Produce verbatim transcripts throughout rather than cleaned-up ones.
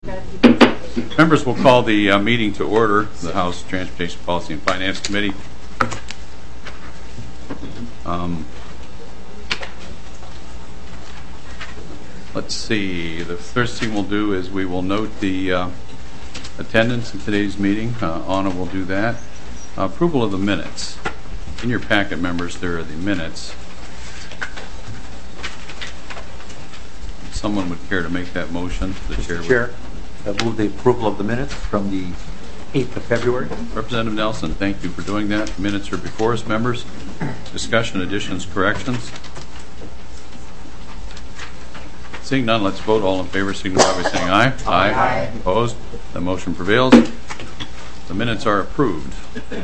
Members will call the uh, meeting to order, the House Transportation Policy and Finance Committee. Um, let's see, the first thing we'll do is we will note the uh, attendance in today's meeting. Uh, Anna will do that. Uh, approval of the minutes. In your packet, members, there are the minutes. If someone would care to make that motion, the Mister chair. Chair, I move the approval of the minutes from the eighth of February. Representative Nelson, thank you for doing that. The minutes are before us, members. Discussion, additions, corrections. Seeing none, let's vote. All in favor signify by saying aye. Aye. Aye. Opposed? The motion prevails. The minutes are approved.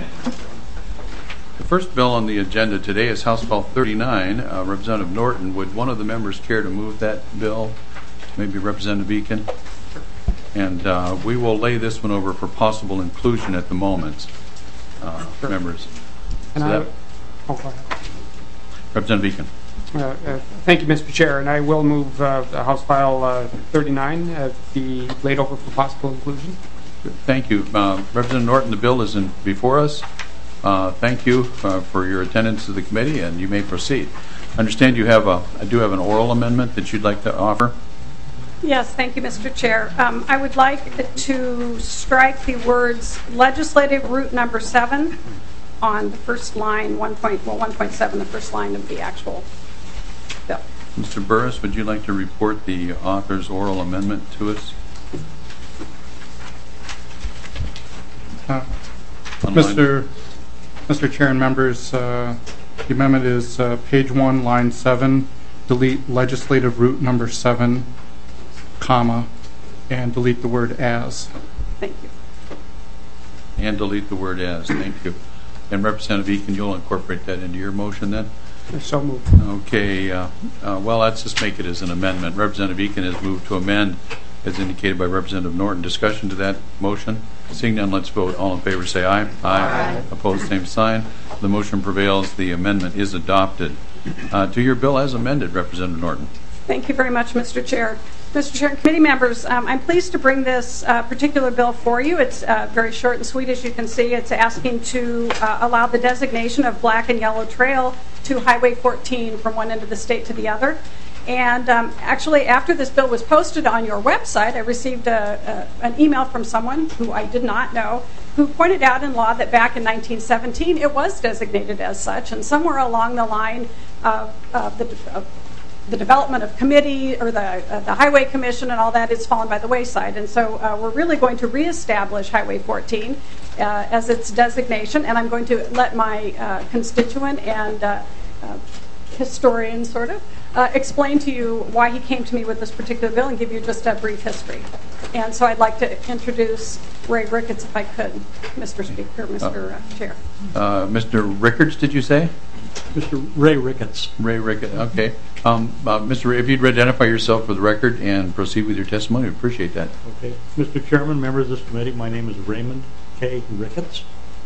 The first bill on the agenda today is House File thirty-nine. Uh, Representative Norton, would one of the members care to move that bill? Maybe Representative Beacon? And uh, we will lay this one over for possible inclusion at the moment, uh, sure. Members. And so I, that, oh, go ahead. Representative Beacon. Uh, uh, thank you, Mister Chair, and I will move uh, House File uh, thirty-nine uh, be laid over for possible inclusion. Thank you. Uh, Representative Norton, the bill is in before us. Uh, thank you uh, for your attendance to the committee, and you may proceed. I understand you have a, I do have an oral amendment that you'd like to offer. Yes, thank you, Mister Chair. Um, I would like to strike the words legislative route number seven on the first line, one point, well, one point seven, the first line of the actual bill. Mister Burris, would you like to report the author's oral amendment to us? Uh, Mister Mister Chair and members, uh, the amendment is uh, page one, line seven, delete legislative route number seven, comma, and delete the word as. Thank you. And delete the word as. Thank you. And Representative Eakin, you'll incorporate that into your motion then? So moved. Okay. Uh, uh, well, let's just make it as an amendment. Representative Eakin has moved to amend as indicated by Representative Norton. Discussion to that motion? Seeing none, let's vote. All in favor say aye. Aye. Aye. Opposed, same sign. The motion prevails. The amendment is adopted. Uh, to your bill as amended, Representative Norton. Thank you very much, Mister Chair. Mister Chair and committee members, um, I'm pleased to bring this uh, particular bill for you. It's uh, very short and sweet, as you can see. It's asking to uh, allow the designation of black and yellow trail to Highway fourteen from one end of the state to the other. And um, actually, after this bill was posted on your website, I received a, a, an email from someone who I did not know, who pointed out in law that back in nineteen seventeen it was designated as such, and somewhere along the line of uh, the uh, the development of committee or the uh, the Highway Commission and all that is fallen by the wayside. And so uh, we're really going to reestablish Highway fourteen uh, as its designation, and I'm going to let my uh, constituent and uh, uh, historian sort of uh, explain to you why he came to me with this particular bill and give you just a brief history. And so I'd like to introduce Ray Ricketts, if I could, Mister Speaker, Mister Uh, Chair. Uh, Mister Rickards, did you say? Mister Ray Ricketts. Ray Ricketts, okay. Um, uh, Mister Ray, if you'd identify yourself for the record and proceed with your testimony, we appreciate that. Okay. Mister Chairman, members of this committee, my name is Raymond K. Ricketts.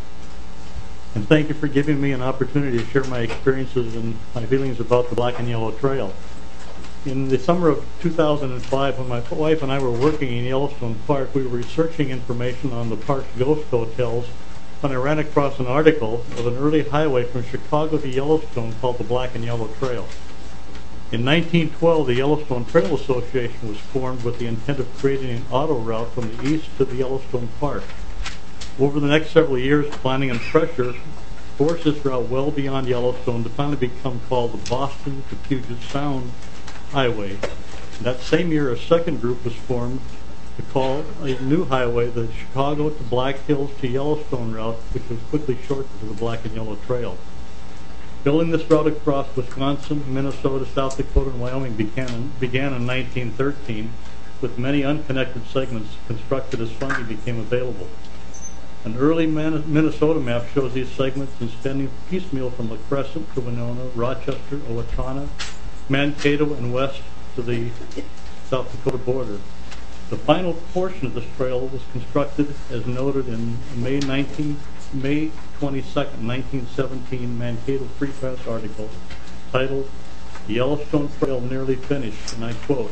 And thank you for giving me an opportunity to share my experiences and my feelings about the Black and Yellow Trail. In the summer of two thousand five, when my wife and I were working in Yellowstone Park, we were researching information on the park's ghost hotels when I ran across an article of an early highway from Chicago to Yellowstone called the Black and Yellow Trail. In nineteen twelve, the Yellowstone Trail Association was formed with the intent of creating an auto route from the east to the Yellowstone Park. Over the next several years, planning and pressure forced this route well beyond Yellowstone to finally become called the Boston to Puget Sound Highway. And that same year, a second group was formed to call a new highway the Chicago to Black Hills to Yellowstone route, which was quickly shortened to the Black and Yellow Trail. Building this route across Wisconsin, Minnesota, South Dakota, and Wyoming began, began in nineteen thirteen, with many unconnected segments constructed as funding became available. An early Man Minnesota map shows these segments extending piecemeal from La Crescent to Winona, Rochester, Owatonna, Mankato, and west to the South Dakota border. The final portion of this trail was constructed, as noted in May nineteenth, May twenty-second, nineteen seventeen Mankato Free Press article titled "The Yellowstone Trail Nearly Finished," and I quote,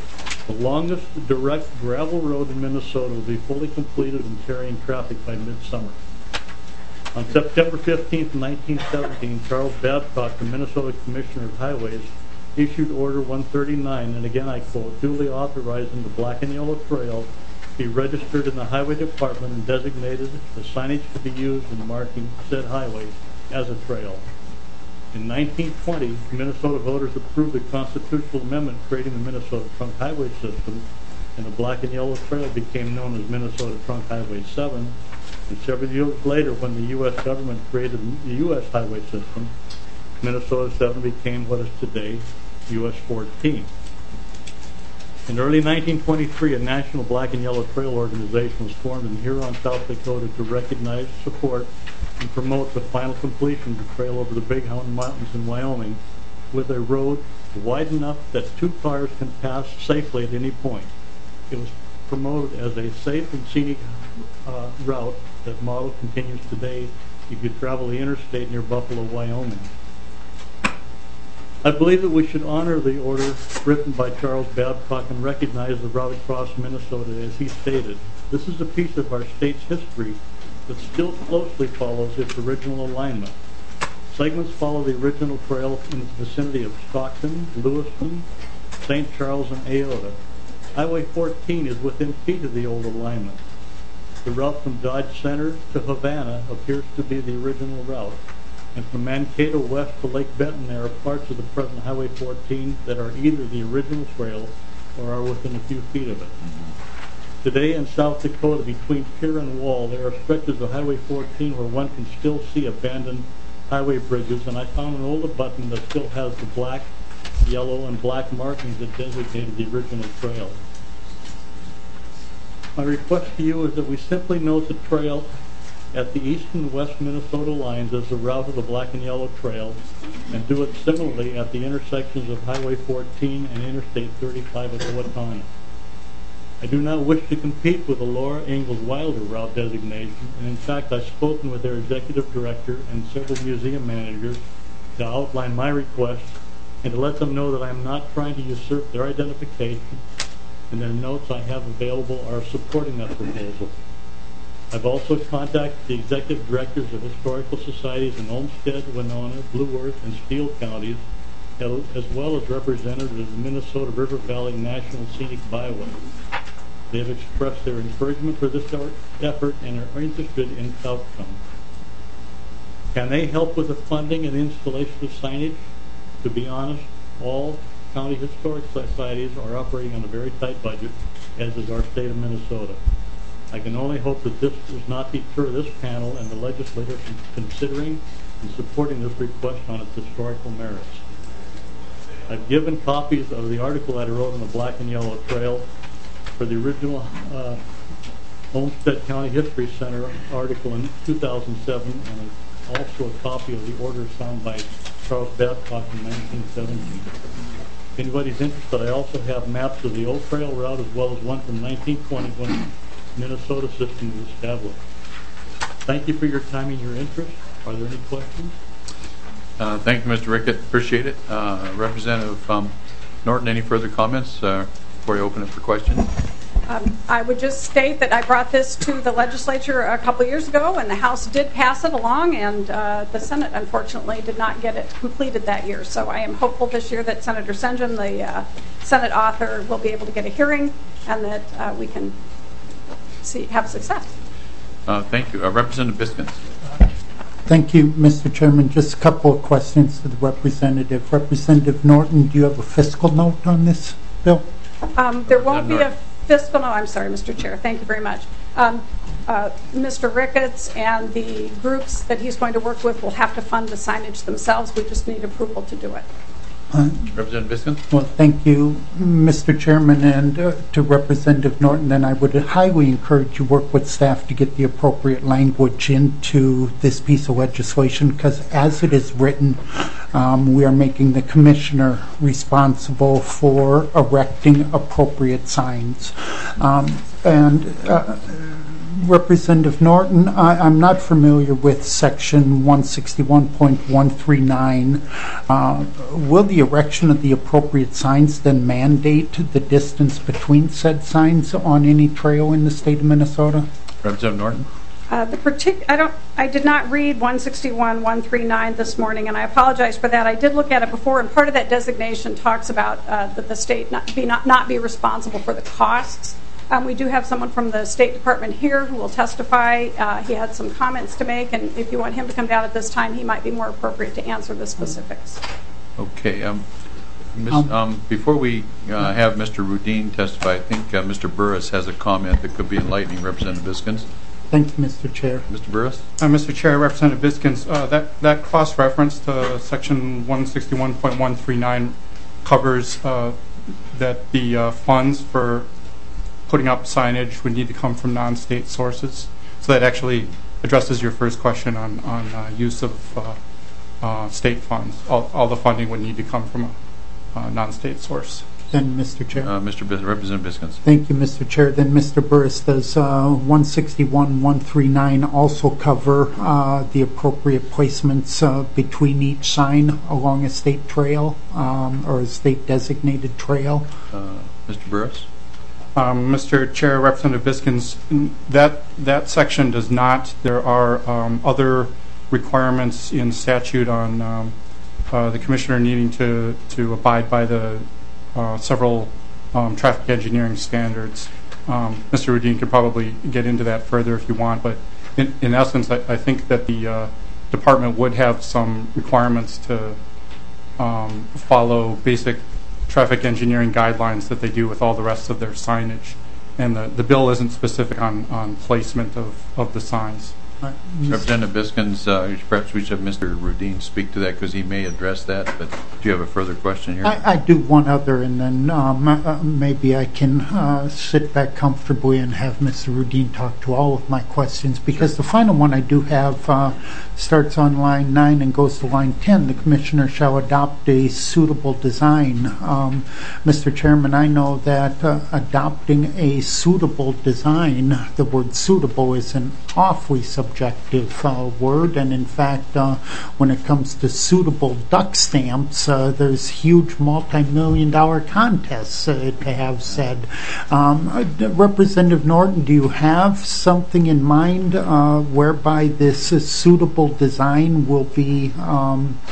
The longest direct gravel road in Minnesota will be fully completed and carrying traffic by midsummer. On September fifteenth, nineteen seventeen, Charles Babcock, the Minnesota Commissioner of Highways, issued Order one thirty-nine, and again I quote, duly authorizing the Black and Yellow Trail be registered in the Highway Department and designated the signage to be used in marking said highway as a trail. In nineteen twenty, Minnesota voters approved a constitutional amendment creating the Minnesota Trunk Highway System, and the Black and Yellow Trail became known as Minnesota Trunk Highway seven. And several years later, when the U S government created the U S Highway System, Minnesota seven became what is today U S fourteen. In early nineteen twenty-three, a national Black and Yellow Trail organization was formed in Huron, South Dakota to recognize, support, and promote the final completion of the trail over the Big Horn Mountains in Wyoming with a road wide enough that two cars can pass safely at any point. It was promoted as a safe and scenic uh, route. That model continues today if you travel the interstate near Buffalo, Wyoming. I believe that we should honor the order written by Charles Babcock and recognize the route across Minnesota as he stated. This is a piece of our state's history that still closely follows its original alignment. Segments follow the original trail in the vicinity of Stockton, Lewiston, Saint Charles, and Aoda. Highway fourteen is within feet of the old alignment. The route from Dodge Center to Havana appears to be the original route, and from Mankato west to Lake Benton there are parts of the present Highway fourteen that are either the original trail or are within a few feet of it. Today in South Dakota, between pier and wall, there are stretches of Highway fourteen where one can still see abandoned highway bridges, and I found an old abutment that still has the black, yellow, and black markings that designated the original trail. My request to you is that we simply note the trail at the east and west Minnesota lines as the route of the Black and Yellow Trail, and do it similarly at the intersections of Highway fourteen and Interstate thirty-five at Owatonna. I do not wish to compete with the Laura Ingalls Wilder route designation, and in fact I've spoken with their executive director and several museum managers to outline my request and to let them know that I am not trying to usurp their identification, and their notes I have available are supporting that proposal. I've also contacted the executive directors of historical societies in Olmsted, Winona, Blue Earth, and Steele counties, as well as representatives of the Minnesota River Valley National Scenic Byway. They have expressed their encouragement for this effort and are interested in its outcome. Can they help with the funding and installation of signage? To be honest, all county historic societies are operating on a very tight budget, as is our state of Minnesota. I can only hope that this does not deter this panel and the legislature from considering and supporting this request on its historical merits. I've given copies of the article that I wrote on the Black and Yellow Trail for the original uh, Olmsted County History Center article in two thousand seven, and also a copy of the order signed by Charles Babcock in nineteen seventeen. If anybody's interested, I also have maps of the old trail route as well as one from nineteen twenty when the Minnesota system was established. Thank you for your time and your interest. Are there any questions? Uh, thank you, Mister Rickett. Appreciate it. Uh, Representative um, Norton, any further comments uh, before I open it for questions? Um, I would just state that I brought this to the legislature a couple years ago, and the House did pass it along, and uh, the Senate, unfortunately, did not get it completed that year. So I am hopeful this year that Senator Sengen, the uh, Senate author, will be able to get a hearing, and that uh, we can see have success. Uh, thank you. Uh, Representative Biskins. Thank you, Mister Chairman. Just a couple of questions to the representative. Representative Norton, do you have a fiscal note on this bill? Um, there won't be a fiscal, no, I'm sorry, Mister Chair. Thank you very much. Um, uh, Mister Ricketts and the groups that he's going to work with will have to fund the signage themselves. We just need approval to do it. Uh, Representative Biskins. Well, thank you, Mister Chairman, and uh, to Representative Norton. Then I would highly encourage you to work with staff to get the appropriate language into this piece of legislation, because as it is written, um, we are making the commissioner responsible for erecting appropriate signs. Um, and uh, Representative Norton, I, I'm not familiar with section one sixty-one point one three nine. Uh, will the erection of the appropriate signs then mandate the distance between said signs on any trail in the state of Minnesota? Representative Norton? Uh, the partic- I don't. I did not read one sixty-one point one three nine this morning, and I apologize for that. I did look at it before, and part of that designation talks about uh, that the state not be not, not be responsible for the costs. Um, we do have someone from the State Department here who will testify. Uh, he had some comments to make, and if you want him to come down at this time, he might be more appropriate to answer the specifics. Okay. Um, Miz Um, um, before we uh, have Mister Rudin testify, I think uh, Mister Burris has a comment that could be enlightening. Representative Biskins. Thank you, Mister Chair. Mister Burris? Uh, Mister Chair, Representative Biskins, uh, that, that cross-reference to section one sixty-one point one three nine covers uh, that the uh, funds for putting up signage would need to come from non-state sources. So that actually addresses your first question on, on uh, use of uh, uh, state funds. All, all the funding would need to come from a uh, non-state source. Then, Mister Chair. Uh, Mister Bis Representative Biskins. Thank you, Mister Chair. Then, Mister Burris, does uh, one sixty-one point one three nine also cover uh, the appropriate placements uh, between each sign along a state trail um, or a state designated trail? Uh, Mister Burris? Um, Mister Chair, Representative Biskins, that that section does not. There are um, other requirements in statute on um, uh, the commissioner needing to to abide by the uh, several um, traffic engineering standards. Um, Mister Rudin could probably get into that further if you want, but in, in essence, I, I think that the uh, department would have some requirements to um, follow basic traffic engineering guidelines that they do with all the rest of their signage. And the, the bill isn't specific on, on placement of, of the signs. Right. Representative Biskins, uh, perhaps we should have Mister Rudin speak to that because he may address that, but do you have a further question here? I, I do one other, and then um, uh, maybe I can uh, sit back comfortably and have Mister Rudin talk to all of my questions, because the final one I do have uh, starts on line nine and goes to line ten. The commissioner shall adopt a suitable design. Um, Mister Chairman, I know that uh, adopting a suitable design, the word suitable is an awfully subjective uh, word, and in fact, uh, when it comes to suitable duck stamps, uh, there's huge multi-million dollar contests uh, to have said. Um, uh, Representative Norton, do you have something in mind uh, whereby this uh, suitable design will be um,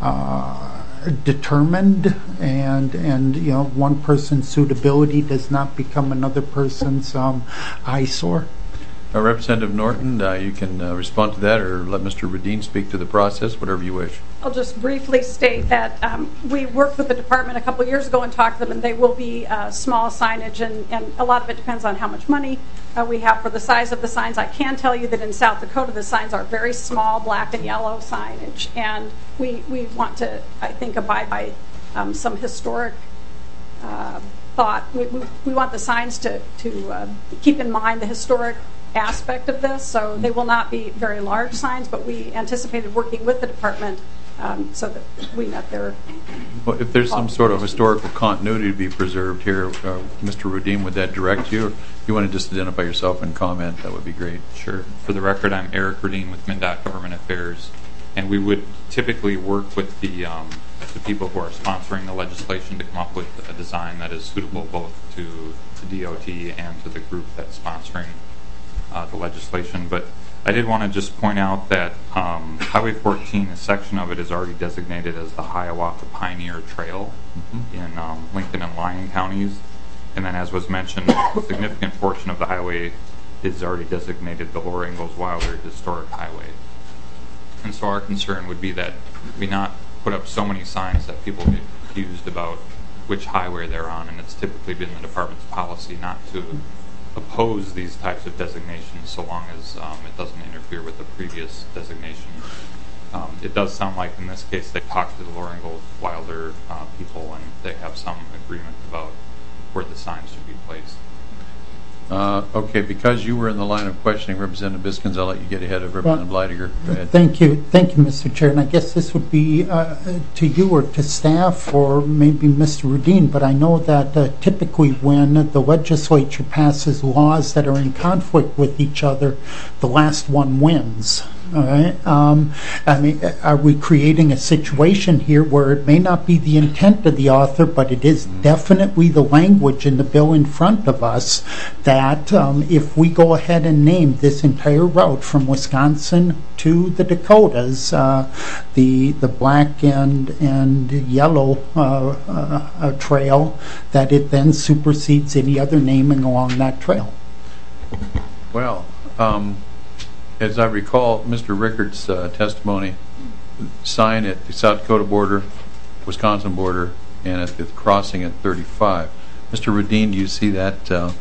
uh, determined, and and you know, one person's suitability does not become another person's um, eyesore? Uh, Representative Norton, uh, you can uh, respond to that, or let Mister Rudin speak to the process, whatever you wish. I'll just briefly state that um, we worked with the department a couple years ago and talked to them, and they will be uh, small signage, and, and a lot of it depends on how much money uh, we have for the size of the signs. I can tell you that in South Dakota, the signs are very small, black and yellow signage, and we, we want to, I think, abide by um, some historic uh, thought. We, we, we want the signs to, to uh, keep in mind the historic aspect of this, so they will not be very large signs, but we anticipated working with the department um, so that we met their... Well, if there's some sort of historical continuity to be preserved here, uh, Mister Rudin, would that direct you? Or if you want to just identify yourself and comment, that would be great. Sure. For the record, I'm Eric Rudin with MnDOT Government Affairs, and we would typically work with the, um, the people who are sponsoring the legislation to come up with a design that is suitable both to the D O T and to the group that's sponsoring Uh, the legislation. But I did want to just point out that um, Highway fourteen, a section of it is already designated as the Hiawatha Pioneer Trail mm-hmm. in um, Lincoln and Lyon counties. And then, as was mentioned, a significant portion of the highway is already designated the Lower Ingalls Wilder Historic Highway. And so our concern would be that we not put up so many signs that people get confused about which highway they're on, and it's typically been the department's policy not to oppose these types of designations so long as um, it doesn't interfere with the previous designation. Um, it does sound like in this case they talked to the Lower Ingalls Wilder uh, people, and they have some agreement about where the signs should be placed. Uh, Okay, because you were in the line of questioning Representative Biskins, I'll let you get ahead of Representative Leidiger. Go ahead. Thank you. Thank you, Mister Chair. And I guess this would be uh, to you or to staff or maybe Mister Rudin, but I know that uh, typically when the legislature passes laws that are in conflict with each other, the last one wins. All right. Um, I mean, are we creating a situation here where it may not be the intent of the author, but it is definitely the language in the bill in front of us that um, if we go ahead and name this entire route from Wisconsin to the Dakotas, uh, the the black and and yellow uh, uh, uh, trail, that it then supersedes any other naming along that trail? Well, um, as I recall, Mister Rickards' uh, testimony, sign at the South Dakota border, Wisconsin border, and at the crossing at thirty-five. Mister Rudin, do you see that uh,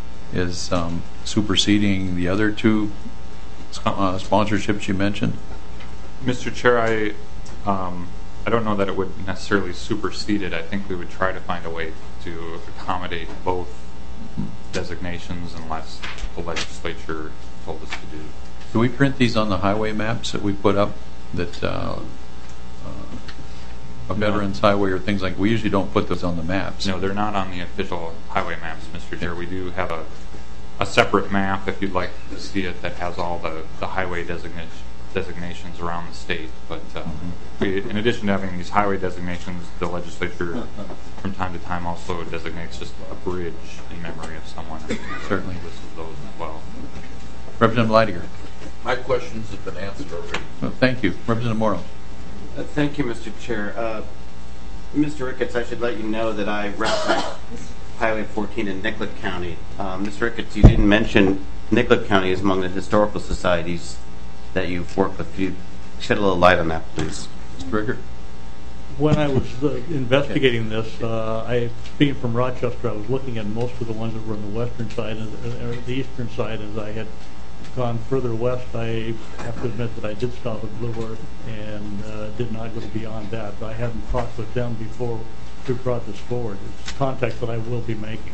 as um, superseding the other two uh, sponsorships you mentioned? Mister Chair, I um, I don't know that it would necessarily supersede it. I think we would try to find a way to accommodate both designations unless the legislature told us to do. Do we print these on the highway maps that we put up that uh, uh, a veterans highway or things like? We usually don't put those on the maps. No, they're not on the official highway maps, Mister Chair. We do have a a separate map, if you'd like to see it, that has all the, the highway designation, designations around the state. But uh, mm-hmm. we, in addition to having these highway designations, the legislature from time to time also designates just a bridge in memory of someone. And certainly lists those as well. Representative Leidiger. My questions have been answered already. Well, thank you. Representative Morrow. Uh, thank you, Mister Chair. Uh, Mister Ricketts, I should let you know that I represent Highway fourteen in Nicollet County. Uh, Mister Ricketts, you didn't mention Nicollet County is among the historical societies that you've worked with. Could you shed a little light on that, please? Mister Rickert. When I was uh, investigating this, uh, I, being from Rochester, I was looking at most of the ones that were on the western side and uh, the eastern side. As I had gone further west, I have to admit that I did stop at Blue Earth and uh, did not go beyond that. I hadn't talked with them before we brought this forward. It's contact that I will be making.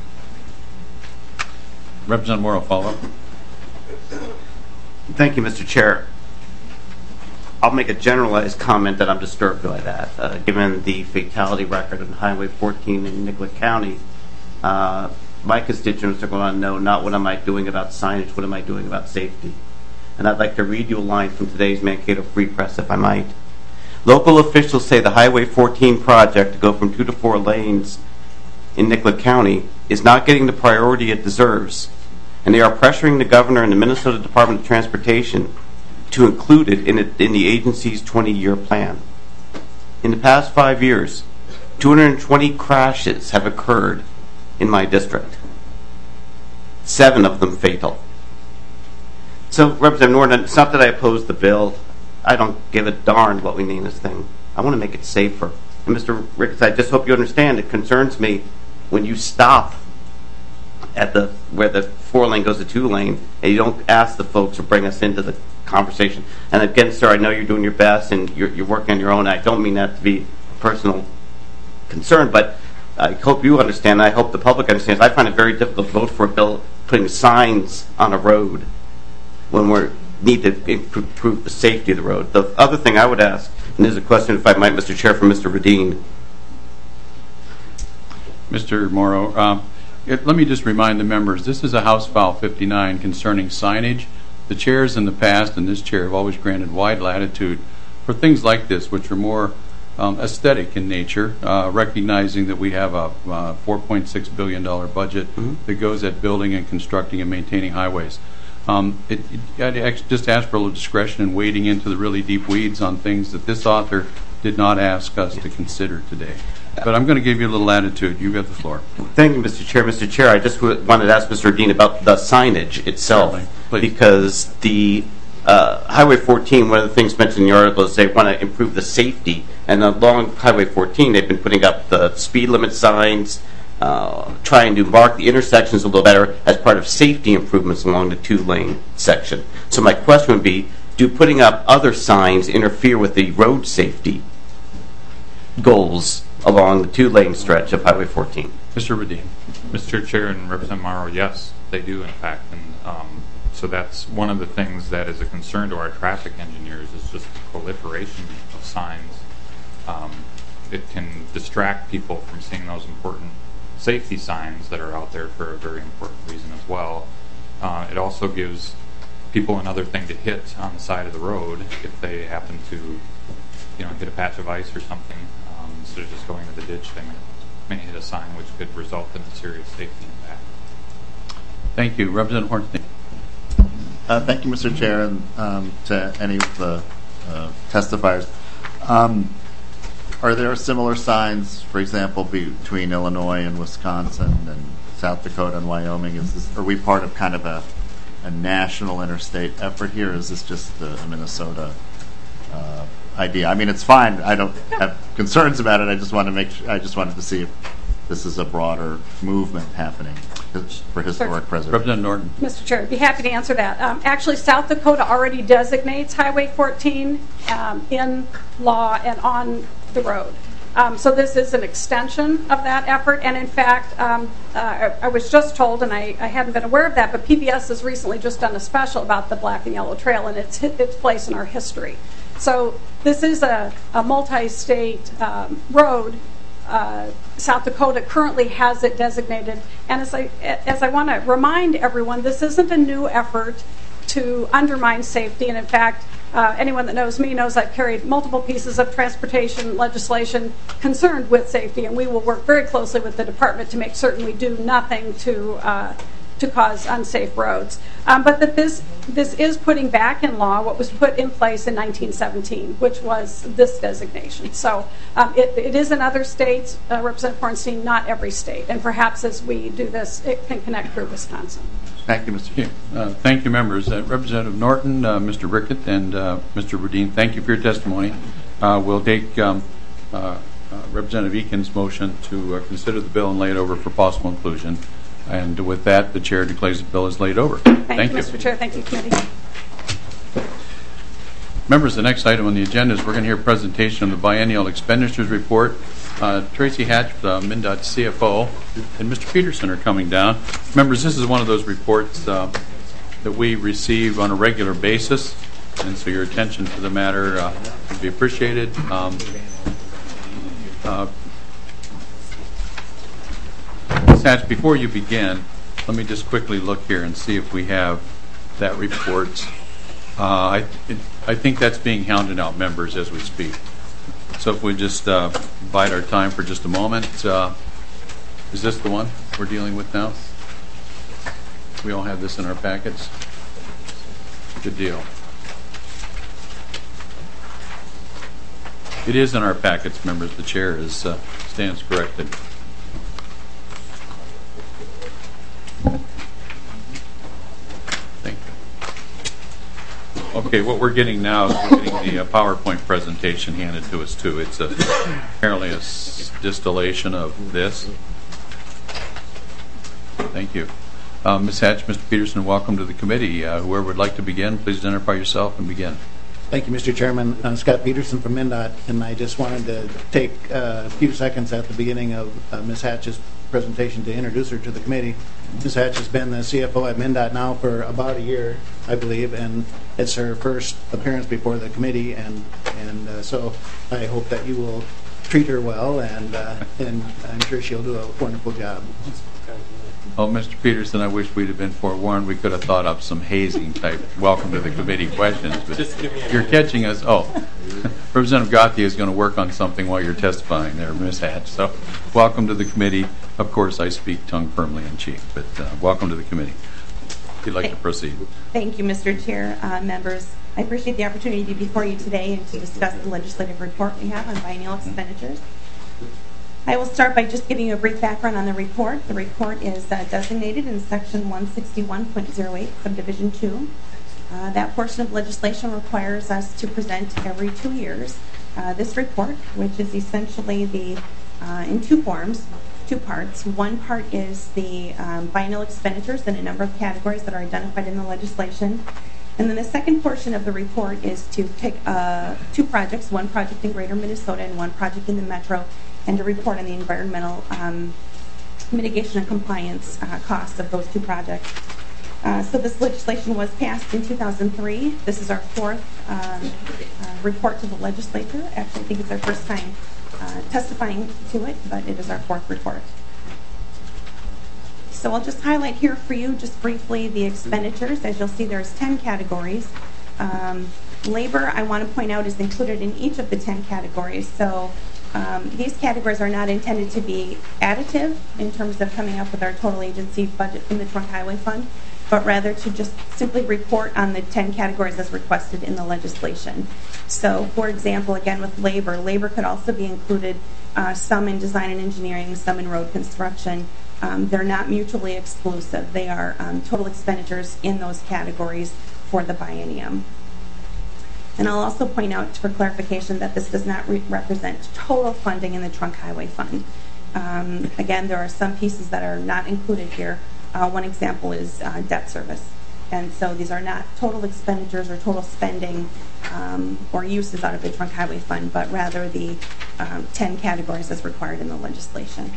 Representative Morrow, follow up. Thank you, Mister Chair. I'll make a generalized comment that I'm disturbed by that. Uh, given the fatality record on Highway fourteen in Nicollet County, uh, my constituents are going to know not what am I doing about signage, what am I doing about safety. And I'd like to read you a line from today's Mankato Free Press, if I might. Local officials say the Highway fourteen project to go from two to four lanes in Nicollet County is not getting the priority it deserves, and they are pressuring the governor and the Minnesota Department of Transportation to include it in, it in the agency's twenty-year plan. In the past five years, two hundred twenty crashes have occurred in my district, seven of them fatal. So, Representative Norton, it's not that I oppose the bill. I don't give a darn what we name this thing. I want to make it safer. And Mister Ricketts, I just hope you understand, it concerns me when you stop at the where the four lane goes to two lane and you don't ask the folks to bring us into the conversation. And again, sir, I know you're doing your best and you're, you're working on your own. I don't mean that to be a personal concern, but I hope you understand. I hope the public understands. I find it very difficult to vote for a bill putting signs on a road when we need to improve the safety of the road. The other thing I would ask, and there's a question, if I might, Mister Chair, from Mister Rudin. Mister Morrow, uh, it, let me just remind the members, this is a House File fifty-nine concerning signage. The chairs in the past and this chair have always granted wide latitude for things like this, which are more um, aesthetic in nature, uh, recognizing that we have a uh, four point six billion dollars budget mm-hmm. that goes at building and constructing and maintaining highways. Um, it, it, I'd just ask for a little discretion in wading into the really deep weeds on things that this author did not ask us to consider today. But I'm going to give you a little latitude. You got the floor. Thank you, Mister Chair. Mister Chair, I just w- wanted to ask Mister Dean about the signage itself. Because the uh, Highway fourteen, one of the things mentioned in the article is they want to improve the safety. And along Highway fourteen, they've been putting up the speed limit signs, uh, trying to mark the intersections a little better as part of safety improvements along the two-lane section. So my question would be, do putting up other signs interfere with the road safety goals along the two-lane stretch of Highway fourteen? Mister Rudin. Mister Chair and Representative Morrow, yes, they do, in fact. And um, so that's one of the things that is a concern to our traffic engineers is just the proliferation of signs. Um, it can distract people from seeing those important safety signs that are out there for a very important reason as well. Uh, it also gives people another thing to hit on the side of the road if they happen to, you know, hit a patch of ice or something. Um, instead of just going to the ditch, they may, may hit a sign which could result in a serious safety impact. Thank you. Representative Hornstein. Uh, thank you, Mister Chair, and um, to any of the uh, testifiers. Um, are there similar signs, for example, between Illinois and Wisconsin and South Dakota and Wyoming? Is this, are we part of kind of a, a national interstate effort here? Or is this just a, a Minnesota uh, idea? I mean, it's fine. I don't have concerns about it. I just want to make. Sure, I just wanted to see if this is a broader movement happening for historic preservation. Representative Norton. Mister Chair, I'd be happy to answer that. Um, actually, South Dakota already designates Highway fourteen um, in law and on the road. Um, so this is an extension of that effort. And in fact, um, uh, I, I was just told, and I, I hadn't been aware of that, but P B S has recently just done a special about the Black and Yellow Trail and its, its place in our history. So this is a, a multi-state um, road. Uh, South Dakota currently has it designated, and as I as I want to remind everyone, this isn't a new effort to undermine safety. And in fact, uh, anyone that knows me knows I've carried multiple pieces of transportation legislation concerned with safety, and we will work very closely with the department to make certain we do nothing to uh, to cause unsafe roads. Um, but that this this is putting back in law what was put in place in nineteen seventeen, which was this designation. So um, it, it is in other states, uh, Representative Hornstein, not every state. And perhaps as we do this, it can connect through Wisconsin. Thank you, Mister Chair. Uh, thank you, members. Uh, Representative Norton, uh, Mister Rickett, and uh, Mister Rudin, thank you for your testimony. Uh, we'll take um, uh, uh, Representative Eakin's motion to uh, consider the bill and lay it over for possible inclusion. And with that, the chair declares the bill is laid over. Thank, Thank you, you, Mister Chair. Thank you, committee. Members, the next item on the agenda is we're going to hear a presentation of the biennial expenditures report. Uh, Tracy Hatch, the MnDOT C F O, and Mister Peterson are coming down. Members, this is one of those reports uh, that we receive on a regular basis, and so your attention to the matter uh, would be appreciated. Um, uh, Miz Hatch, before you begin, let me just quickly look here and see if we have that report. Uh, I, it, I think that's being hounded out, members, as we speak. So if we just uh, bide our time for just a moment. Uh, is this the one we're dealing with now? We all have this in our packets? Good deal. It is in our packets, members. The chair is uh, stands corrected. Thank you. Okay, what we're getting now is we're getting the uh, PowerPoint presentation handed to us too. It's a, apparently a s- distillation of this. Thank you. Uh, Miz Hatch, Mister Peterson, welcome to the committee. Uh, whoever would like to begin, please identify yourself and begin. Thank you, Mister Chairman. Uh, Scott Peterson from MnDOT, and I just wanted to take uh, a few seconds at the beginning of uh, Miz Hatch's presentation to introduce her to the committee. Miz Hatch has been the C F O at MnDOT now for about a year, I believe, and it's her first appearance before the committee, and and uh, so I hope that you will treat her well, and uh, and I'm sure she'll do a wonderful job. Oh, Mister Peterson, I wish we'd have been forewarned. We could have thought up some hazing type welcome to the committee questions, but you're catching us. Oh, Representative Gauthier is going to work on something while you're testifying there, Miz Hatch. So welcome to the committee. Of course, I speak tongue firmly in cheek, but uh, welcome to the committee. If you'd like to proceed. Thank you, Mister Chair, uh, members. I appreciate the opportunity to be before you today and to discuss the legislative report we have on biennial expenditures. I will start by just giving you a brief background on the report. The report is uh, designated in Section one sixty-one point oh eight, Subdivision two. Uh, that portion of legislation requires us to present every two years uh, this report, which is essentially the uh, in two forms, two parts. One part is the um, biennial expenditures in a number of categories that are identified in the legislation. And then the second portion of the report is to take uh, two projects, one project in Greater Minnesota and one project in the Metro, and to report on the environmental um, mitigation and compliance uh, costs of those two projects. Uh, so this legislation was passed in two thousand three. This is our fourth um, uh, report to the legislature. Actually, I think it's our first time uh, testifying to it, but it is our fourth report. So I'll just highlight here for you just briefly the expenditures. As you'll see, there's ten categories. Um, labor, I want to point out, is included in each of the ten categories. So um, these categories are not intended to be additive in terms of coming up with our total agency budget from the Trunk Highway Fund, but rather to just simply report on the ten categories as requested in the legislation. So, for example, again with labor, labor could also be included, uh, some in design and engineering, some in road construction. Um, they're not mutually exclusive. They are um, total expenditures in those categories for the biennium. And I'll also point out for clarification that this does not re represent total funding in the Trunk Highway Fund. Um, again, there are some pieces that are not included here. Uh, one example is uh, debt service. And so these are not total expenditures or total spending um, or uses out of the Trunk Highway Fund, but rather the um, ten categories as required in the legislation.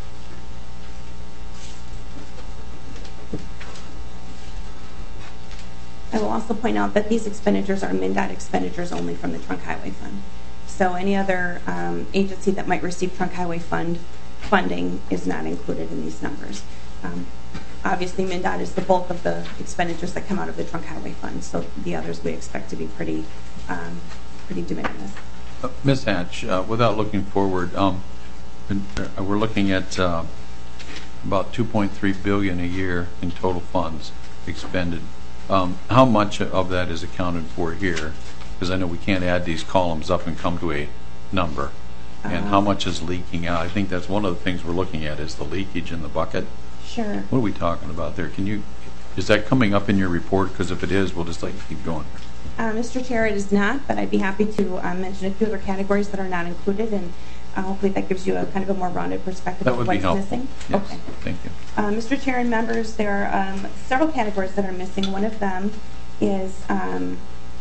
I will also point out that these expenditures are MnDOT expenditures only from the Trunk Highway Fund. So any other um, agency that might receive Trunk Highway Fund funding is not included in these numbers. Um, obviously, MnDOT is the bulk of the expenditures that come out of the Trunk Highway Fund, so the others we expect to be pretty, um, pretty de minimis. Uh, Miz Hatch, uh, without looking forward, um, we're looking at uh, about two point three billion dollars a year in total funds expended. Um, how much of that is accounted for here? Because I know we can't add these columns up and come to a number. And how much is leaking out? I think that's one of the things we're looking at is the leakage in the bucket. Sure. What are we talking about there? Can you, is that coming up in your report? Because if it is, we'll just like keep going. Uh, Mister Chair, it is not, but I'd be happy to uh, mention a few other categories that are not included, and uh, hopefully that gives you a kind of a more rounded perspective that of would what's be helpful. missing. Yes. Okay. Thank you. Uh, Mister Chair and members, there are um, several categories that are missing. One of them is um,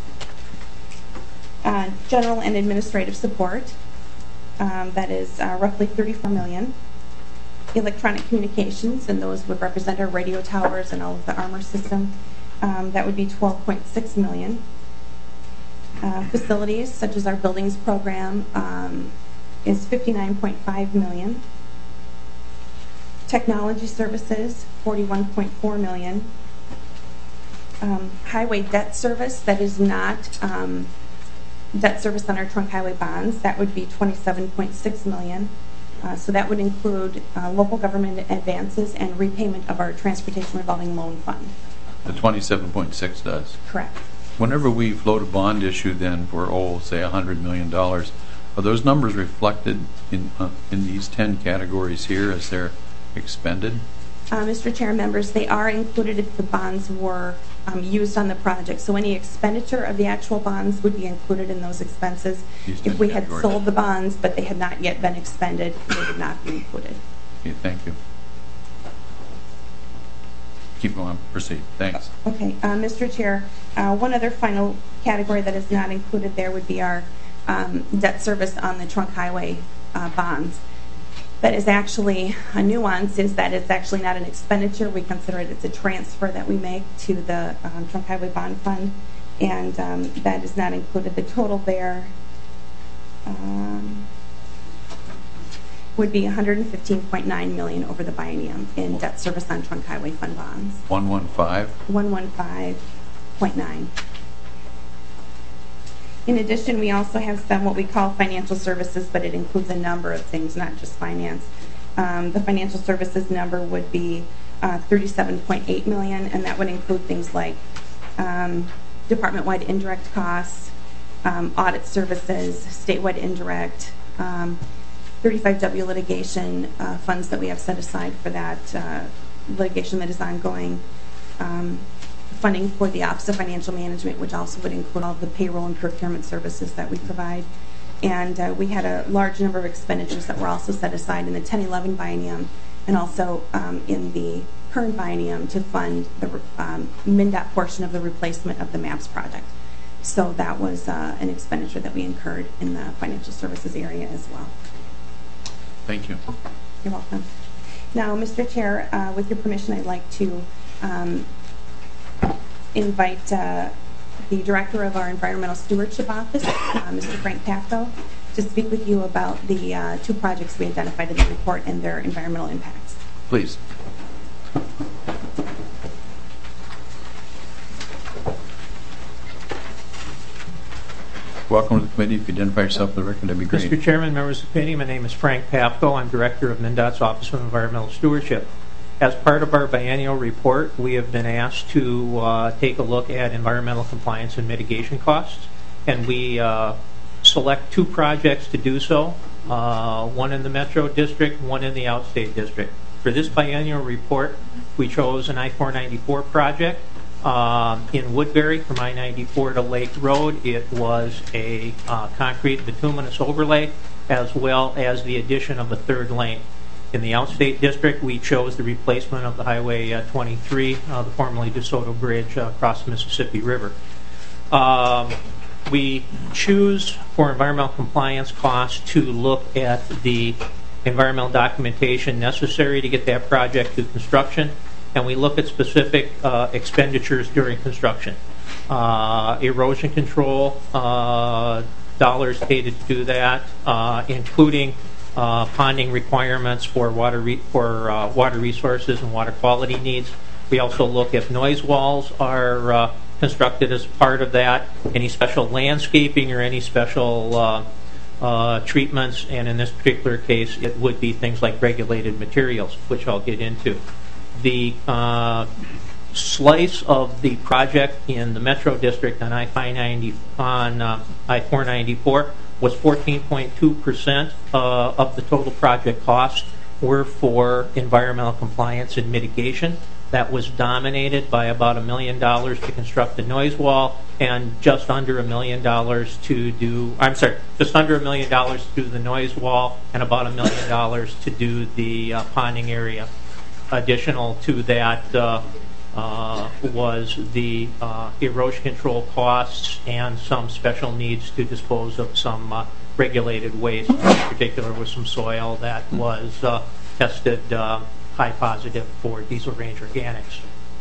uh, general and administrative support. Um, that is uh, roughly thirty-four million dollars. Electronic communications, and those would represent our radio towers and all of the armor system. Um, that would be twelve point six million dollars. Uh, facilities, such as our buildings program, um, is fifty-nine point five million dollars. Technology services, forty-one point four million dollars. Um, highway debt service, that is not um, debt service on our Trunk Highway bonds, that would be twenty-seven point six million dollars. Uh, so that would include uh, local government advances and repayment of our transportation revolving loan fund. The twenty-seven point six does? Correct. Whenever we float a bond issue then for, oh, say one hundred million dollars, are those numbers reflected in, uh, in these ten categories here as they're expended? Uh, Mister Chair, members, they are included if the bonds were um, used on the project. So any expenditure of the actual bonds would be included in those expenses. If we had sold the bonds but they had not yet been expended, they would not be included. Okay, thank you. Keep going. Proceed. Thanks. Okay, uh, Mister Chair, uh, one other final category that is not included there would be our um, debt service on the Trunk Highway uh, bonds. That is actually a nuance, is that it's actually not an expenditure. We consider it it's a transfer that we make to the um, Trunk Highway Bond Fund, and um, that is not included. The total there um, would be one hundred fifteen point nine million dollars over the biennium in debt service on Trunk Highway Fund bonds. one one five? one hundred fifteen point nine. In addition, we also have some what we call financial services, but it includes a number of things, not just finance. Um, the financial services number would be uh, thirty-seven point eight million dollars, and that would include things like um, department-wide indirect costs, um, audit services, statewide indirect, um, thirty-five W litigation uh, funds that we have set aside for that uh, litigation that is ongoing. Um, funding for the Office of Financial Management, which also would include all of the payroll and procurement services that we provide. And uh, we had a large number of expenditures that were also set aside in the ten eleven biennium and also um, in the current biennium to fund the um, MnDOT portion of the replacement of the MAPS project. So that was uh, an expenditure that we incurred in the financial services area as well. Thank you. You're welcome. Now, Mister Chair, uh, with your permission, I'd like to um, invite uh, the Director of our Environmental Stewardship Office, uh, Mister Frank Pafko, to speak with you about the uh, two projects we identified in the report and their environmental impacts. Please. Welcome to the committee. If you identify yourself for the record, that'd be great. Mister Chairman, members of the committee, my name is Frank Pafko. I'm Director of MnDOT's Office of Environmental Stewardship. As part of our biennial report, we have been asked to uh, take a look at environmental compliance and mitigation costs, and we uh, select two projects to do so, uh, one in the Metro District, one in the Outstate District. For this biennial report, we chose an I four ninety-four project um, in Woodbury from I ninety-four to Lake Road. It was a uh, concrete bituminous overlay as well as the addition of a third lane. In the Outstate District, we chose the replacement of the Highway uh, twenty-three, uh, the formerly DeSoto Bridge uh, across the Mississippi River. Um, we choose for environmental compliance costs to look at the environmental documentation necessary to get that project to construction, and we look at specific uh, expenditures during construction. Uh, erosion control, uh, dollars paid to do that, uh, including Uh, ponding requirements for water re for uh, water resources and water quality needs. We also look if noise walls are uh, constructed as part of that, any special landscaping or any special uh, uh, treatments, and in this particular case it would be things like regulated materials, which I'll get into. The uh, slice of the project in the Metro District on I ninety on uh, I four ninety-four was fourteen point two percent uh, of the total project cost were for environmental compliance and mitigation. That was dominated by about a million dollars to construct the noise wall and just under a million dollars to do, I'm sorry, just under a million dollars to do the noise wall and about a million dollars to do the uh, ponding area. Additional to that uh, Uh, was the uh, erosion control costs and some special needs to dispose of some uh, regulated waste, in particular with some soil that was uh, tested uh, high positive for Diesel Range Organics.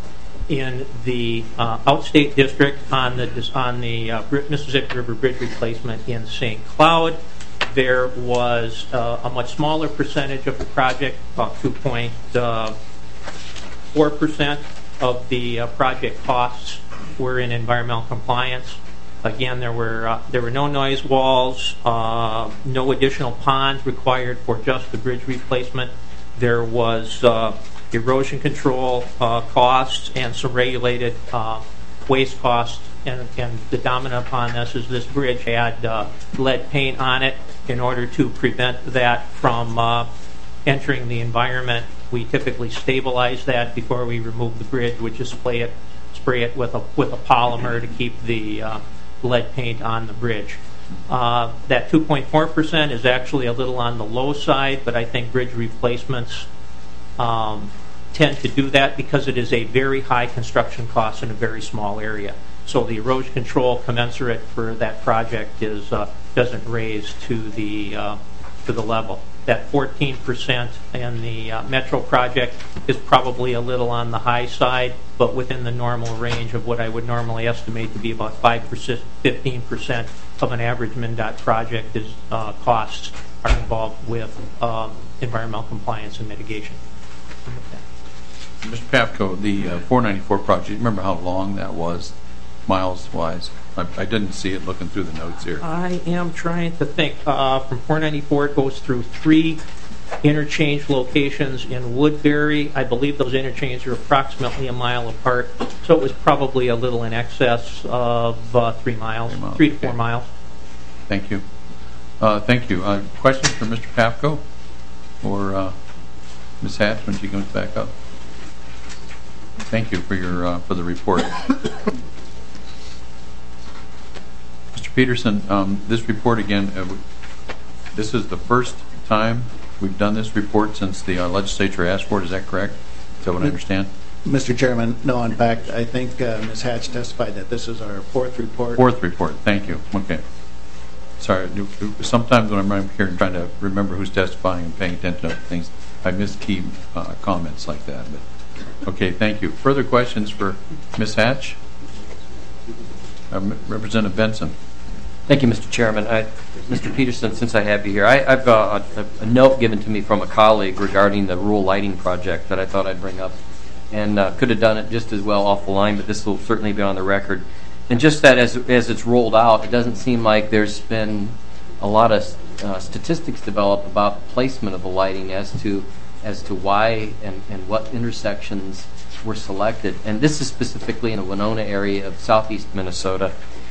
In the uh, Outstate District on the on the uh, Mississippi River Bridge replacement in Saint Cloud, there was uh, a much smaller percentage of the project, about two point four percent. Of the uh, project costs were in environmental compliance. Again, there were uh, there were no noise walls, uh, no additional ponds required for just the bridge replacement. There was uh, erosion control uh, costs and some regulated uh, waste costs. And, and the dominant upon this is this bridge had uh, lead paint on it in order to prevent that from uh, entering the environment. We typically stabilize that before we remove the bridge, which is spray it, spray it with a with a polymer to keep the uh, lead paint on the bridge. Uh, that two point four percent is actually a little on the low side, but I think bridge replacements um, tend to do that because it is a very high construction cost in a very small area. So the erosion control commensurate for that project is uh, doesn't raise to the uh, to the level. That fourteen percent in the uh, Metro project is probably a little on the high side, but within the normal range of what I would normally estimate to be about five percent, fifteen percent of an average MnDOT project is uh, costs are involved with um, environmental compliance and mitigation. Mister Pafko, the uh, four ninety-four project, you remember how long that was, miles-wise? I, I didn't see it looking through the notes here. I am trying to think. Uh, from four ninety-four, it goes through three interchange locations in Woodbury. I believe those interchanges are approximately a mile apart, so it was probably a little in excess of uh, three miles, three, miles. three to four okay. miles. Thank you. Uh, thank you. Uh, questions for Mister Pafko or uh, Miz Hatch when she comes back up? Thank you for your uh, for the report. Mister Peterson, um, this report again, uh, this is the first time we've done this report since the uh, legislature asked for it. Is that correct? Is that what I understand? Mister Chairman, no, in fact, I think uh, Miz Hatch testified that this is our fourth report. Fourth report, thank you. Okay. Sorry, sometimes when I'm here and trying to remember who's testifying and paying attention to things, I miss key uh, comments like that. But okay, thank you. Further questions for Miz Hatch? Uh, Representative Benson. Thank you, Mister Chairman. I, Mister Peterson, since I have you here, I, I've got a, a note given to me from a colleague regarding the rural lighting project that I thought I'd bring up, and uh, could have done it just as well off the line, but this will certainly be on the record. And just that as, as it's rolled out, it doesn't seem like there's been a lot of uh, statistics developed about the placement of the lighting as to as to why and, and what intersections were selected. And this is specifically in the Winona area of southeast Minnesota.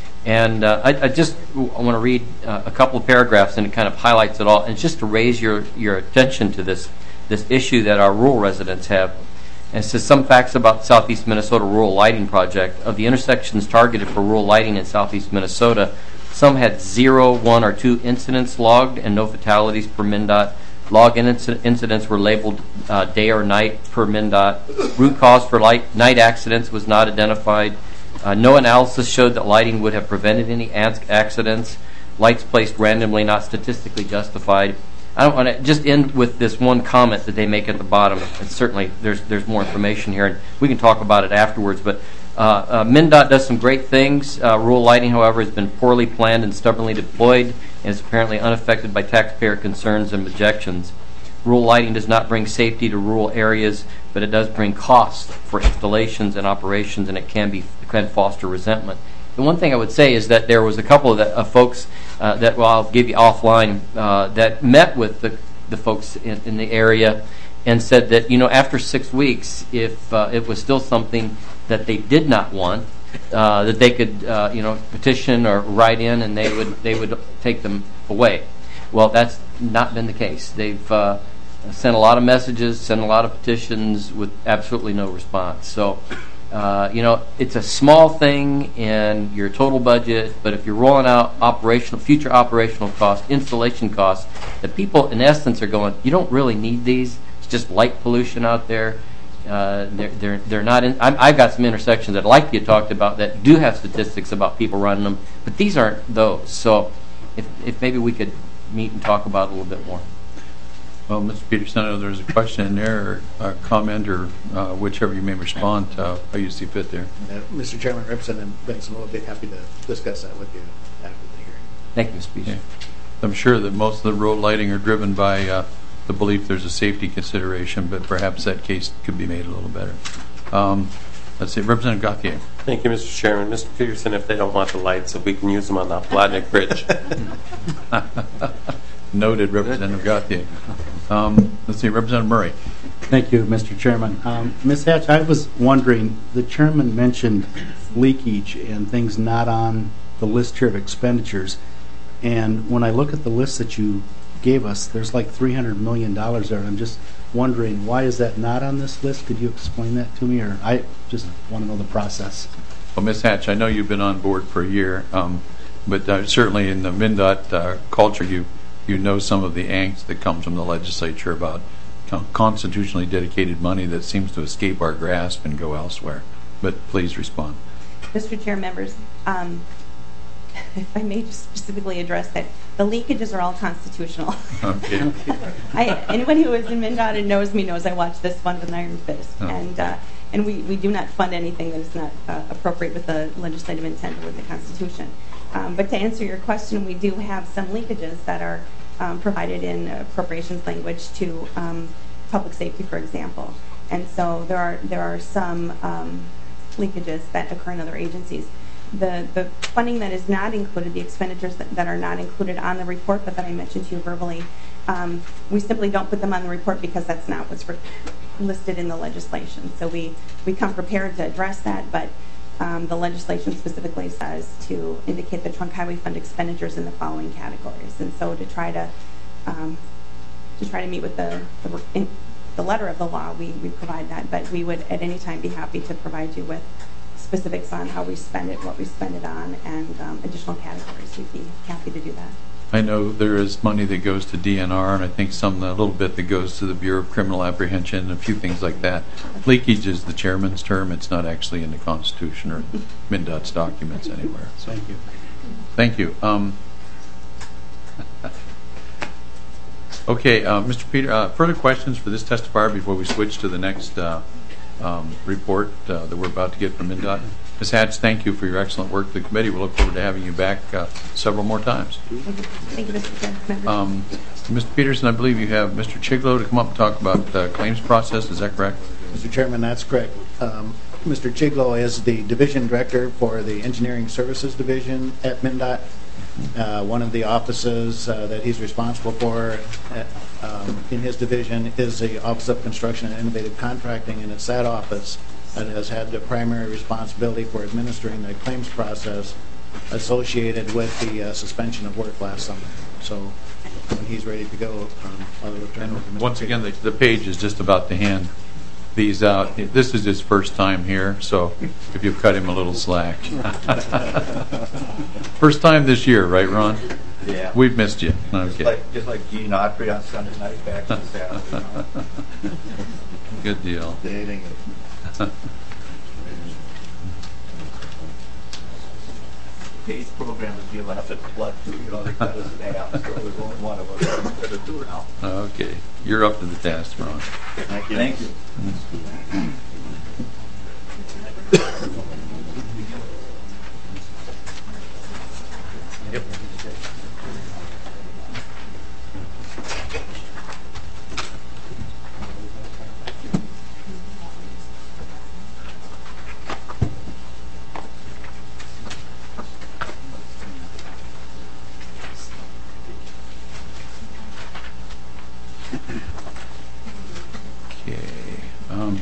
And uh, I, I just want to read uh, a couple of paragraphs, and it kind of highlights it all. And it's just to raise your, your attention to this this issue that our rural residents have. And it says some facts about Southeast Minnesota Rural Lighting Project. Of the intersections targeted for rural lighting in Southeast Minnesota, some had zero, one, or two incidents logged and no fatalities per MnDOT. Log inc- incidents were labeled uh, day or night per MnDOT. Root cause for light, night accidents was not identified. Uh, no analysis showed that lighting would have prevented any accidents. Lights placed randomly, not statistically justified. I don't want to just end with this one comment that they make at the bottom. And certainly, there's there's more information here, and we can talk about it afterwards. But uh, uh, MnDOT does some great things. Uh, rural lighting, however, has been poorly planned and stubbornly deployed, and is apparently unaffected by taxpayer concerns and objections. Rural lighting does not bring safety to rural areas, but it does bring costs for installations and operations, and it can be it can foster resentment. The one thing I would say is that there was a couple of the, uh, folks uh, that, well, I'll give you offline, uh, that met with the, the folks in, in the area and said that, you know, after six weeks, if uh, it was still something that they did not want, uh, that they could, uh, you know, petition or write in, and they would they would take them away. Well, that's not been the case. They've uh, sent a lot of messages, sent a lot of petitions with absolutely no response. So, uh, you know, it's a small thing in your total budget, but if you're rolling out operational, future operational costs, installation costs, the people in essence are going, you don't really need these. It's just light pollution out there. Uh, they're they're they're not in. I'm, I've got some intersections that, like you talked about, that do have statistics about people running them, but these aren't those. So, if if maybe we could meet and talk about it a little bit more. Well, Mister Peterson, I know there's a question in there, or a comment, or uh, whichever you may respond to how you see fit there. Uh, Mister Chairman, Representative Benson will be happy to discuss that with you after the hearing. Thank you, Mister Peterson. Okay. I'm sure that most of the road lighting are driven by uh, the belief there's a safety consideration, but perhaps that case could be made a little better. Um, let's see, Representative Gauthier. Thank you, Mister Chairman. Mister Peterson, if they don't want the lights, if we can use them on the Plotnik Bridge. Noted, Representative Gauthier. Um, let's see, Representative Murray. Thank you, Mister Chairman. Um, Miz Hatch, I was wondering, the chairman mentioned leakage and things not on the list here of expenditures. And when I look at the list that you gave us, there's like three hundred million dollars there. And I'm just wondering, why is that not on this list? Could you explain that to me? Or I just want to know the process. Well, Miz Hatch, I know you've been on board for a year, um, but uh, certainly in the MnDOT uh, culture, you you know some of the angst that comes from the legislature about con- constitutionally dedicated money that seems to escape our grasp and go elsewhere. But please respond. Mister Chair, members, um, if I may just specifically address that, the leakages are all constitutional. Okay. I, anyone who is in MnDOT and knows me knows I watch this one with an iron fist. Oh. And uh, and we, we do not fund anything that is not uh, appropriate with the legislative intent or with the Constitution. Um, but to answer your question, we do have some leakages that are um, provided in appropriations language to um, public safety, for example. And so there are there are some um, leakages that occur in other agencies. The the funding that is not included, the expenditures that, that are not included on the report, but that I mentioned to you verbally, um, we simply don't put them on the report because that's not what's re- listed in the legislation. So we, we come prepared to address that, but um, the legislation specifically says to indicate the trunk highway fund expenditures in the following categories. And so to try to um, to try to meet with the the, in, the letter of the law, we, we provide that, but we would at any time be happy to provide you with specifics on how we spend it, what we spend it on, and um, additional categories. We'd be happy to do that. I know there is money that goes to D N R, and I think some a little bit that goes to the Bureau of Criminal Apprehension, and a few things like that. Leakage is the chairman's term. It's not actually in the Constitution or MnDOT's documents anywhere. So. Thank you. Thank you. Um, Okay, uh, Mister Peter, uh, further questions for this testifier before we switch to the next uh, um, report uh, that we're about to get from MnDOT? Miz Hatch, thank you for your excellent work. The committee will look forward to having you back uh, several more times. Thank you, Mister Chair. Um, Mister Peterson, I believe you have Mister Chiglo to come up and talk about the claims process. Is that correct? Mister Chairman, that's correct. Um, Mister Chiglo is the division director for the Engineering Services Division at MnDOT. Uh, one of the offices uh, that he's responsible for at, um, in his division is the Office of Construction and Innovative Contracting, and it's that office that has had the primary responsibility for administering the claims process associated with the uh, suspension of work last summer. So when he's ready to go, um, I'll turn over to Mister Once again, the, the page is just about to hand these out. This is his first time here, so if you cut him a little slack. First time this year, right, Ron? Yeah. We've missed you. Okay. Just like, just like Gene Autry on Sunday night back to Saturday. Good deal. Dating it. These programs would be left at blood, you know, they cut us in half, so there's only one of us who's going to do it now. Okay. You're up to the task, Ron. Thank you. Thank you. Yep. Okay. Um,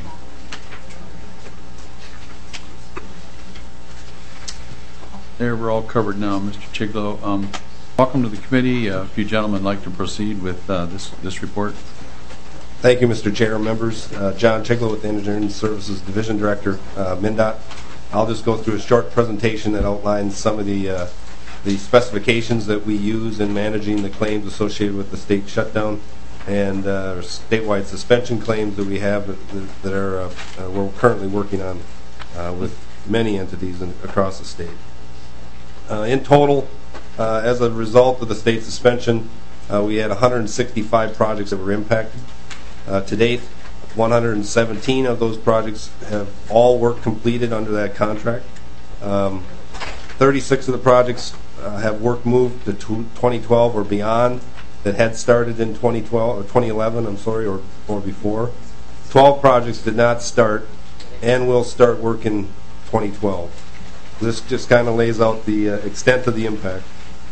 there, we're all covered now, Mister Chiglo. Um, welcome to the committee. Uh, if you gentlemen like to proceed with uh, this this report. Thank you, Mister Chair and members. Uh, John Chiglo with the Engineering Services Division Director, uh, MnDOT. I'll just go through a short presentation that outlines some of the uh, the specifications that we use in managing the claims associated with the state shutdown and uh, statewide suspension claims that we have that, that are uh, uh, we're currently working on uh, with many entities in, across the state. Uh, in total, uh, as a result of the state suspension, uh, we had one hundred sixty-five projects that were impacted. Uh, to date, one hundred seventeen of those projects have all work completed under that contract. Um, thirty-six of the projects uh, have work moved to twenty twelve or beyond that had started in twenty twelve or twenty eleven, I'm sorry, or, or before. twelve projects did not start and will start work in twenty twelve. This just kind of lays out the uh, extent of the impact.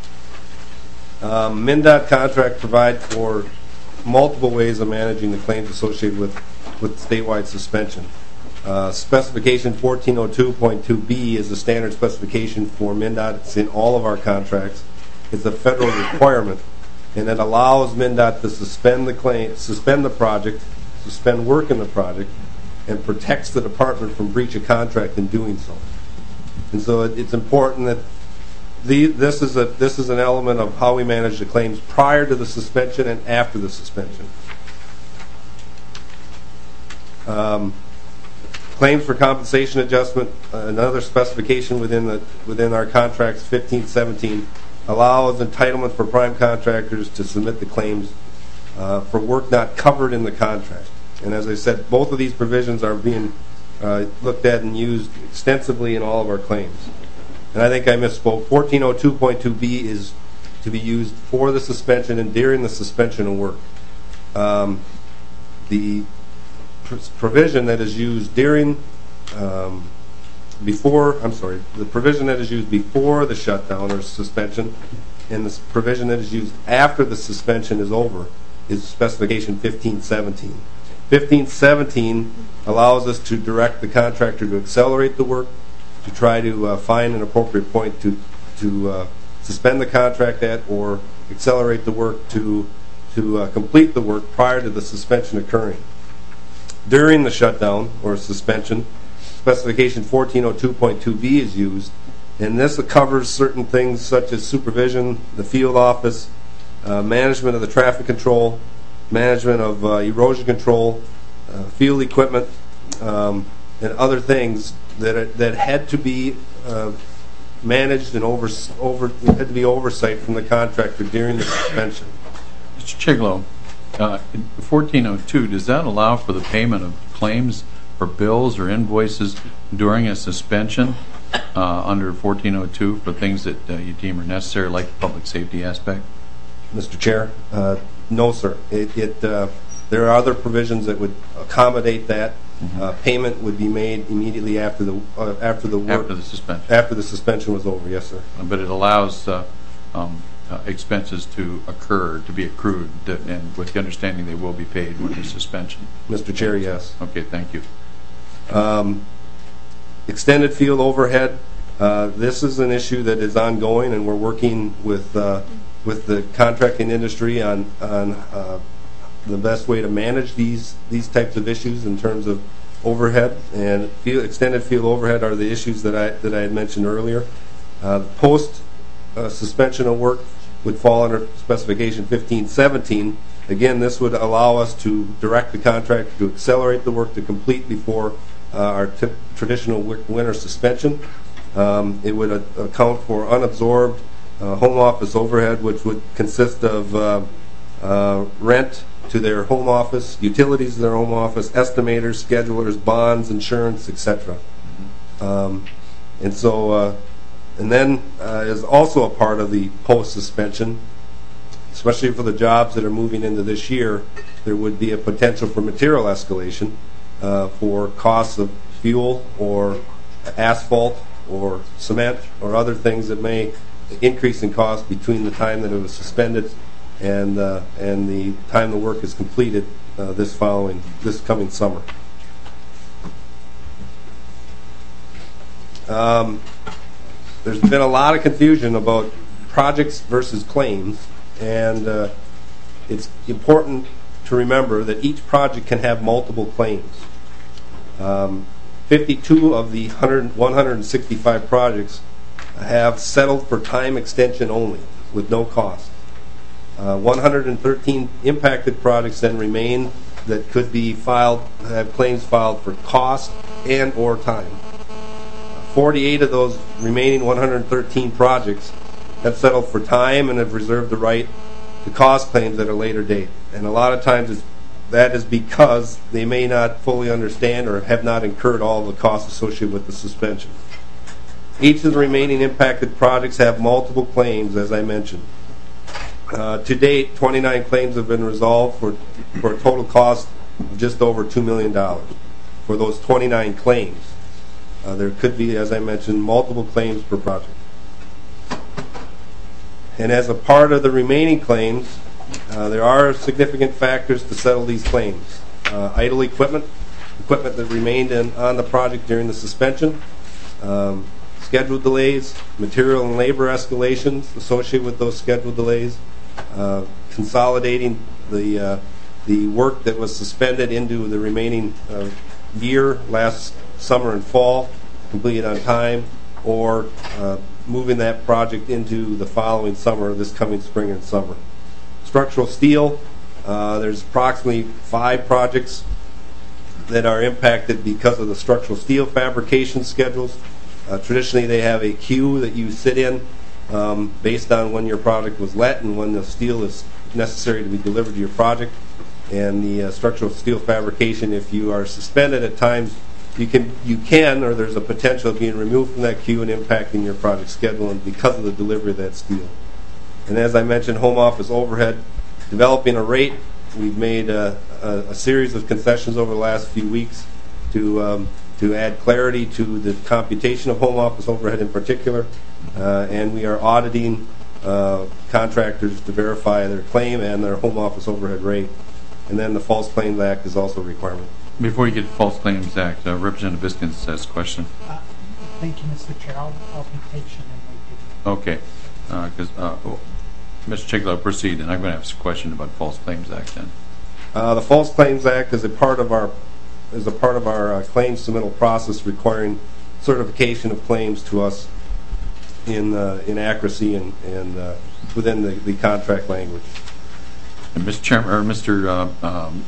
Um, MnDOT contract provide for multiple ways of managing the claims associated with, with statewide suspension. Uh, specification fourteen oh two point two B is the standard specification for MnDOT. It's in all of our contracts. It's a federal requirement, and it allows MnDOT to suspend the claim, suspend the project, suspend work in the project, and protects the department from breach of contract in doing so. And so it, it's important that the, this is a this is an element of how we manage the claims prior to the suspension and after the suspension. Um, claims for compensation adjustment, uh, another specification within the within our contracts, fifteen seventeen, allows entitlement for prime contractors to submit the claims uh, for work not covered in the contract. And as I said, both of these provisions are being uh, looked at and used extensively in all of our claims. And I think I misspoke. fourteen oh two point two B is to be used for the suspension and during the suspension of work. Um, the pr provision that is used during, um, before, I'm sorry, the provision that is used before the shutdown or suspension and the provision that is used after the suspension is over is specification fifteen seventeen. fifteen seventeen allows us to direct the contractor to accelerate the work, to try to uh, find an appropriate point to to uh, suspend the contract at or accelerate the work to to uh, complete the work prior to the suspension occurring. During the shutdown or suspension, specification fourteen oh two point two B is used, and this covers certain things such as supervision, the field office, uh, management of the traffic control, management of uh, erosion control, uh, field equipment, um, and other things that are, that had to be uh, managed and over over had to be oversight from the contractor during the suspension. Mister Chiglo, Uh, fourteen oh two, does that allow for the payment of claims or bills or invoices during a suspension uh, under fourteen oh two for things that uh, you deem are necessary, like the public safety aspect? Mister Chair, uh, no, sir. It, it uh, there are other provisions that would accommodate that. Mm-hmm. uh, payment would be made immediately after the uh, after the work, after the suspension. After the suspension was over, yes, sir. But it allows uh, um, uh, expenses to occur, to be accrued, that, and with the understanding they will be paid when the suspension. Mister Chair, yes. Okay, thank you. Um, extended field overhead. Uh, this is an issue that is ongoing, and we're working with uh, with the contracting industry on on uh, the best way to manage these these types of issues in terms of overhead. And field, extended field overhead are the issues that I that I had mentioned earlier. Uh, post uh, suspension of work would fall under specification fifteen seventeen. Again, this would allow us to direct the contractor to accelerate the work to complete before uh, our t traditional winter suspension. Um, it would uh, account for unabsorbed uh, home office overhead, which would consist of uh, uh, rent to their home office, utilities to their home office, estimators, schedulers, bonds, insurance, et cetera. Mm-hmm. um, and so, uh, and then uh, is also a part of the post suspension, especially for the jobs that are moving into this year. There would be a potential for material escalation uh, for costs of fuel or asphalt or cement or other things that may increase in cost between the time that it was suspended and uh, and the time the work is completed uh, this following this coming summer. Um, there's been a lot of confusion about projects versus claims, and uh, it's important to remember that each project can have multiple claims. Um, fifty-two of the one hundred sixty-five projects have settled for time extension only with no cost. Uh, one hundred thirteen impacted projects then remain that could be filed, have claims filed for cost and or time. forty-eight of those remaining one hundred thirteen projects have settled for time and have reserved the right to cost claims at a later date. And a lot of times it's, that is because they may not fully understand or have not incurred all the costs associated with the suspension. Each of the remaining impacted projects have multiple claims, as I mentioned. Uh, to date, twenty-nine claims have been resolved for, for a total cost of just over two million dollars for those twenty-nine claims. Uh, there could be, as I mentioned, multiple claims per project. And as a part of the remaining claims, uh, there are significant factors to settle these claims. Uh, idle equipment, equipment that remained in, on the project during the suspension, um, schedule delays, material and labor escalations associated with those schedule delays, uh, consolidating the uh, the work that was suspended into the remaining uh, year, last summer and fall, completed on time, or uh, moving that project into the following summer, this coming spring and summer. Structural steel, uh, there's approximately five projects that are impacted because of the structural steel fabrication schedules. Uh, traditionally, they have a queue that you sit in um, based on when your project was let and when the steel is necessary to be delivered to your project. And the uh, structural steel fabrication, if you are suspended at times, you can, you can, or there's a potential of being removed from that queue and impacting your project schedule and because of the delivery of that steel. And as I mentioned, home office overhead, developing a rate. We've made a, a, a series of concessions over the last few weeks to um, to add clarity to the computation of home office overhead in particular, uh, and we are auditing uh, contractors to verify their claim and their home office overhead rate. And then the False Claims Act is also a requirement. Before you get to False Claims Act, uh, Representative Biskins has a question. Uh, thank you, Mister Chair. I'll, I'll be patient and wait. Okay, because uh, uh, oh, Mister Chiglo, proceed, and I'm going to have a question about False Claims Act then. Uh, the False Claims Act is a part of our is a part of our uh, claims submittal process, requiring certification of claims to us in uh, in accuracy and and uh, within the, the contract language. And Mister Chairman, or Mister Uh, um,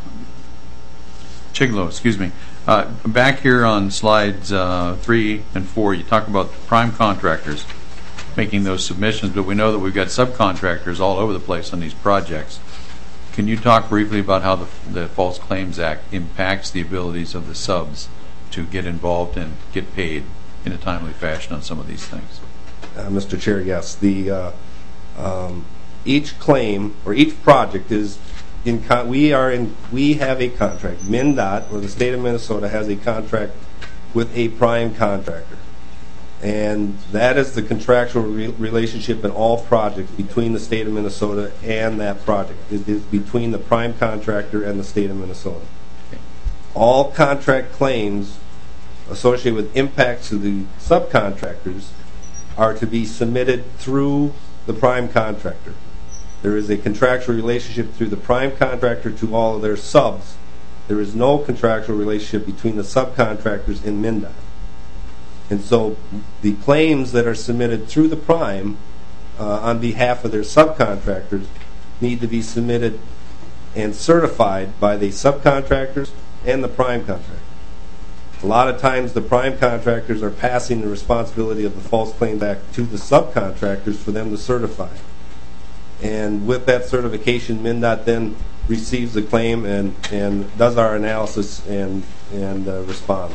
Chiglo, excuse me. Uh, back here on slides uh, three and four, you talk about prime contractors making those submissions, but we know that we've got subcontractors all over the place on these projects. Can you talk briefly about how the, the False Claims Act impacts the abilities of the subs to get involved and get paid in a timely fashion on some of these things? Uh, Mister Chair, yes. The uh, um, each claim or each project is in. Con- we are in. We have a contract. MnDOT, or the state of Minnesota, has a contract with a prime contractor, and that is the contractual re- relationship in all projects between the state of Minnesota and that project. It is between the prime contractor and the state of Minnesota. Okay. All contract claims associated with impacts to the subcontractors are to be submitted through the prime contractor. There is a contractual relationship through the prime contractor to all of their subs. There is no contractual relationship between the subcontractors and MnDOT. And so the claims that are submitted through the prime uh, on behalf of their subcontractors need to be submitted and certified by the subcontractors and the prime contractor. A lot of times the prime contractors are passing the responsibility of the False Claims Act to the subcontractors for them to certify. And with that certification, MnDOT then receives the claim and, and does our analysis and, and uh, responds.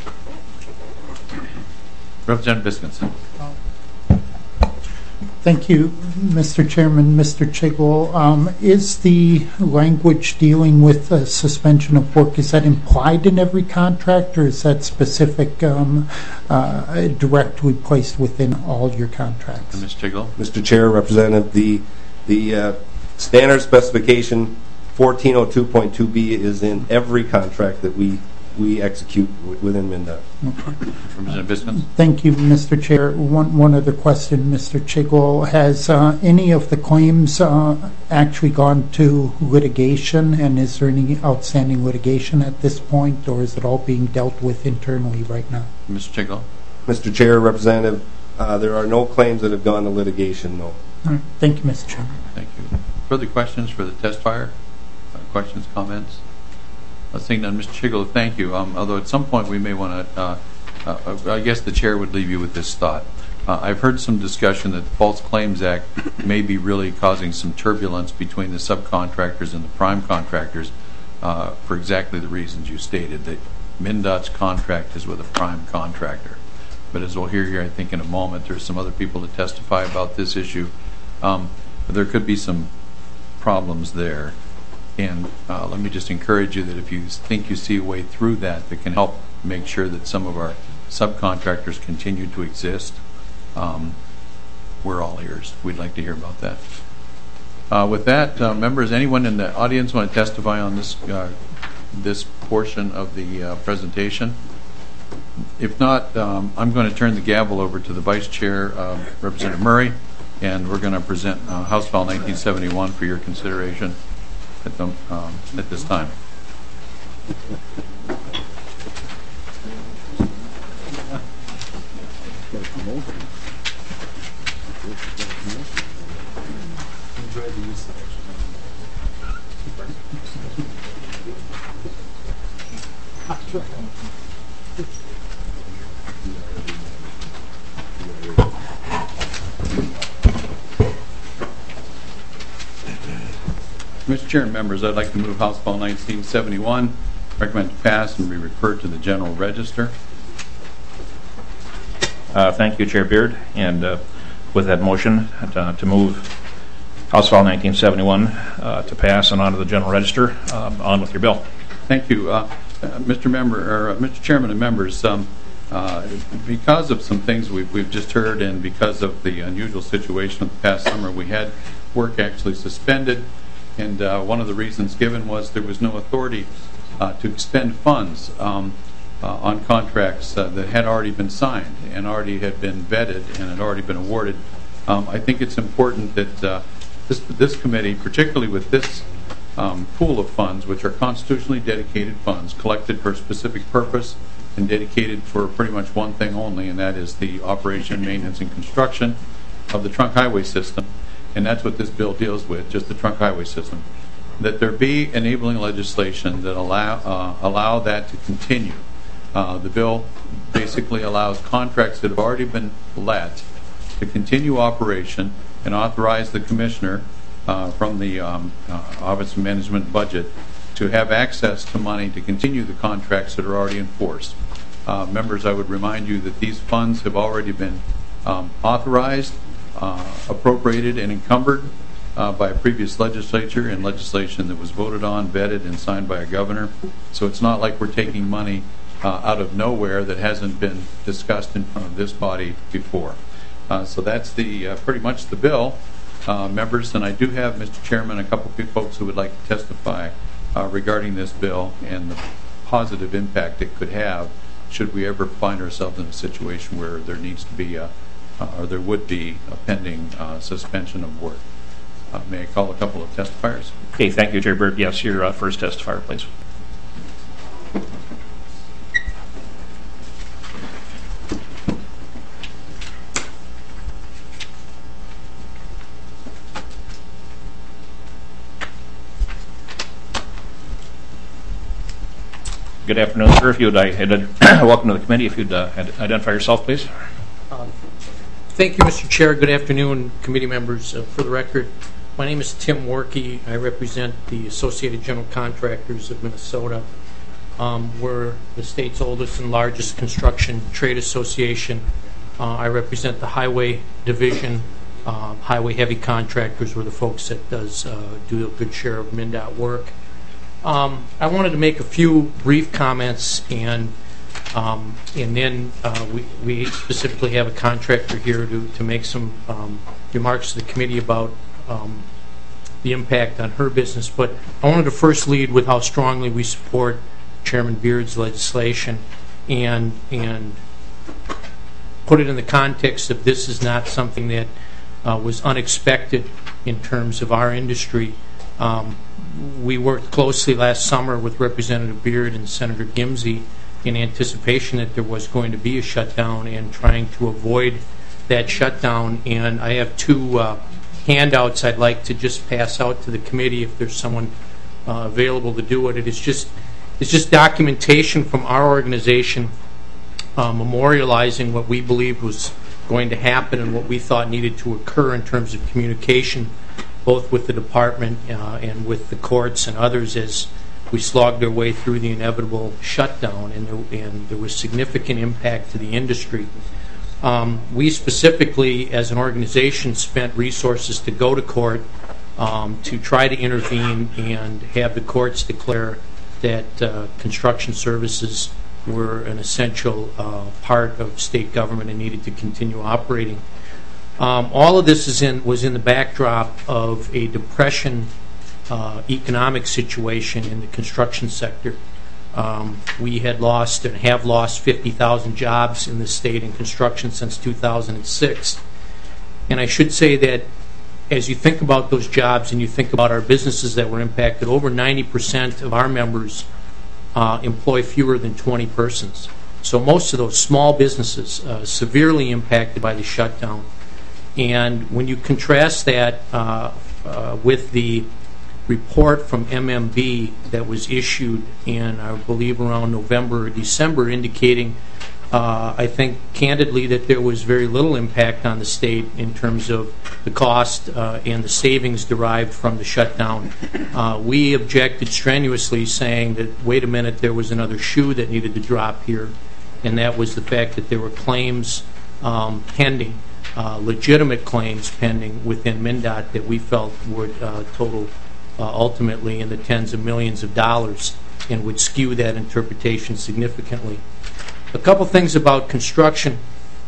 Representative Biskinson. Thank you, Mister Chairman. Mister Chigwell, um, is the language dealing with uh, suspension of work, is that implied in every contract, or is that specific, um, uh, directly placed within all your contracts? Miz Chigwell. Mister Chair, Representative, the, the uh, standard specification fourteen oh two point two B is in every contract that we we execute w- within MnDOT. Okay. Representative Biskinson. Thank you, Mister Chair. One one other question, Mister Chigwell. Has uh, any of the claims uh, actually gone to litigation, and is there any outstanding litigation at this point, or is it all being dealt with internally right now? Mister Chigwell. Mister Chair, Representative, uh, there are no claims that have gone to litigation, no. All right. Thank you, Mister Chairman. Thank you. Further questions for the testifier? Uh, questions, comments? Uh, seeing none, Mister Chigwell, thank you. Um, although at some point we may want to, uh, uh, I guess the chair would leave you with this thought. Uh, I've heard some discussion that the False Claims Act may be really causing some turbulence between the subcontractors and the prime contractors uh, for exactly the reasons you stated, that MnDOT's contract is with a prime contractor. But as we'll hear here, I think in a moment, there's some other people to testify about this issue. Um, there could be some problems there. And uh, let me just encourage you that if you think you see a way through that that can help make sure that some of our subcontractors continue to exist, um, we're all ears. We'd like to hear about that. Uh, with that, uh, members, anyone in the audience want to testify on this uh, this portion of the uh, presentation? If not, um, I'm going to turn the gavel over to the Vice Chair, uh, Representative Murray, and we're going to present uh, House File nineteen seventy-one for your consideration at, the, um, at this time. Mister Chair and members, I'd like to move House File nineteen seventy-one, recommend to pass and be referred to the General Register. Uh, thank you, Chair Beard. And uh, with that motion uh, to move House File nineteen seventy-one uh, to pass and on to the General Register, uh, on with your bill. Thank you, uh, uh, Mister Member, or uh, Mister Chairman and members. Um, uh, because of some things we've, we've just heard, and because of the unusual situation of the past summer, we had work actually suspended. And uh, one of the reasons given was there was no authority uh, to expend funds um, uh, on contracts uh, that had already been signed and already had been vetted and had already been awarded. Um, I think it's important that uh, this, this committee, particularly with this um, pool of funds, which are constitutionally dedicated funds, collected for a specific purpose and dedicated for pretty much one thing only, and that is the operation, maintenance, and construction of the trunk highway system. And that's what this bill deals with, just the trunk highway system. That there be enabling legislation that allow uh, allow that to continue. Uh, the bill basically allows contracts that have already been let to continue operation and authorize the commissioner uh, from the um, uh, Office of Management budget to have access to money to continue the contracts that are already in force. Uh, members, I would remind you that these funds have already been um, authorized, uh, appropriated, and encumbered uh, by a previous legislature and legislation that was voted on, vetted, and signed by a governor. So it's not like we're taking money uh, out of nowhere that hasn't been discussed in front of this body before. Uh, so that's the uh, pretty much the bill, uh, members. And I do have, Mister Chairman, a couple of folks who would like to testify uh, regarding this bill and the positive impact it could have should we ever find ourselves in a situation where there needs to be a, uh, or there would be a pending uh, suspension of work. Uh, may I call a couple of testifiers? Okay, thank you, Chair Byrd. Yes, your uh, first testifier, please. Good afternoon, sir. If you would, I, welcome to the committee. If you'd uh, identify yourself, please. Um, thank you, Mister Chair. Good afternoon, committee members. Uh, for the record, my name is Tim Warkey. I represent the Associated General Contractors of Minnesota. Um, we're the state's oldest and largest construction trade association. Uh, I represent the Highway Division. Uh, highway heavy contractors were the folks that does uh, do a good share of MnDOT work. Um, I wanted to make a few brief comments, and um, and then uh, we, we specifically have a contractor here to, to make some um, remarks to the committee about um, the impact on her business. But I wanted to first lead with how strongly we support Chairman Beard's legislation and and put it in the context of this is not something that uh, was unexpected in terms of our industry. Um, we worked closely last summer with Representative Beard and Senator Gimsey in anticipation that there was going to be a shutdown and trying to avoid that shutdown. And I have two uh, handouts I'd like to just pass out to the committee if there's someone uh, available to do it. It is just, it's just documentation from our organization uh, memorializing what we believed was going to happen and what we thought needed to occur in terms of communication, both with the department uh, and with the courts and others as we slogged our way through the inevitable shutdown, and there, and there was significant impact to the industry. Um, we specifically, as an organization, spent resources to go to court um, to try to intervene and have the courts declare that uh, construction services were an essential uh, part of state government and needed to continue operating. Um, all of this is in, was in the backdrop of a depression uh, economic situation in the construction sector. Um, we had lost and have lost fifty thousand jobs in the state in construction since two thousand six. And I should say that as you think about those jobs and you think about our businesses that were impacted, over ninety percent of our members uh, employ fewer than twenty persons. So most of those small businesses uh, severely impacted by the shutdown. And when you contrast that uh, uh, with the report from M M B that was issued in, I believe, around November or December, indicating, uh, I think, candidly, that there was very little impact on the state in terms of the cost uh, and the savings derived from the shutdown, uh, we objected strenuously, saying that, wait a minute, there was another shoe that needed to drop here, and that was the fact that there were claims um, pending. Uh, legitimate claims pending within MnDOT that we felt would uh, total uh, ultimately in the tens of millions of dollars and would skew that interpretation significantly. A couple things about construction.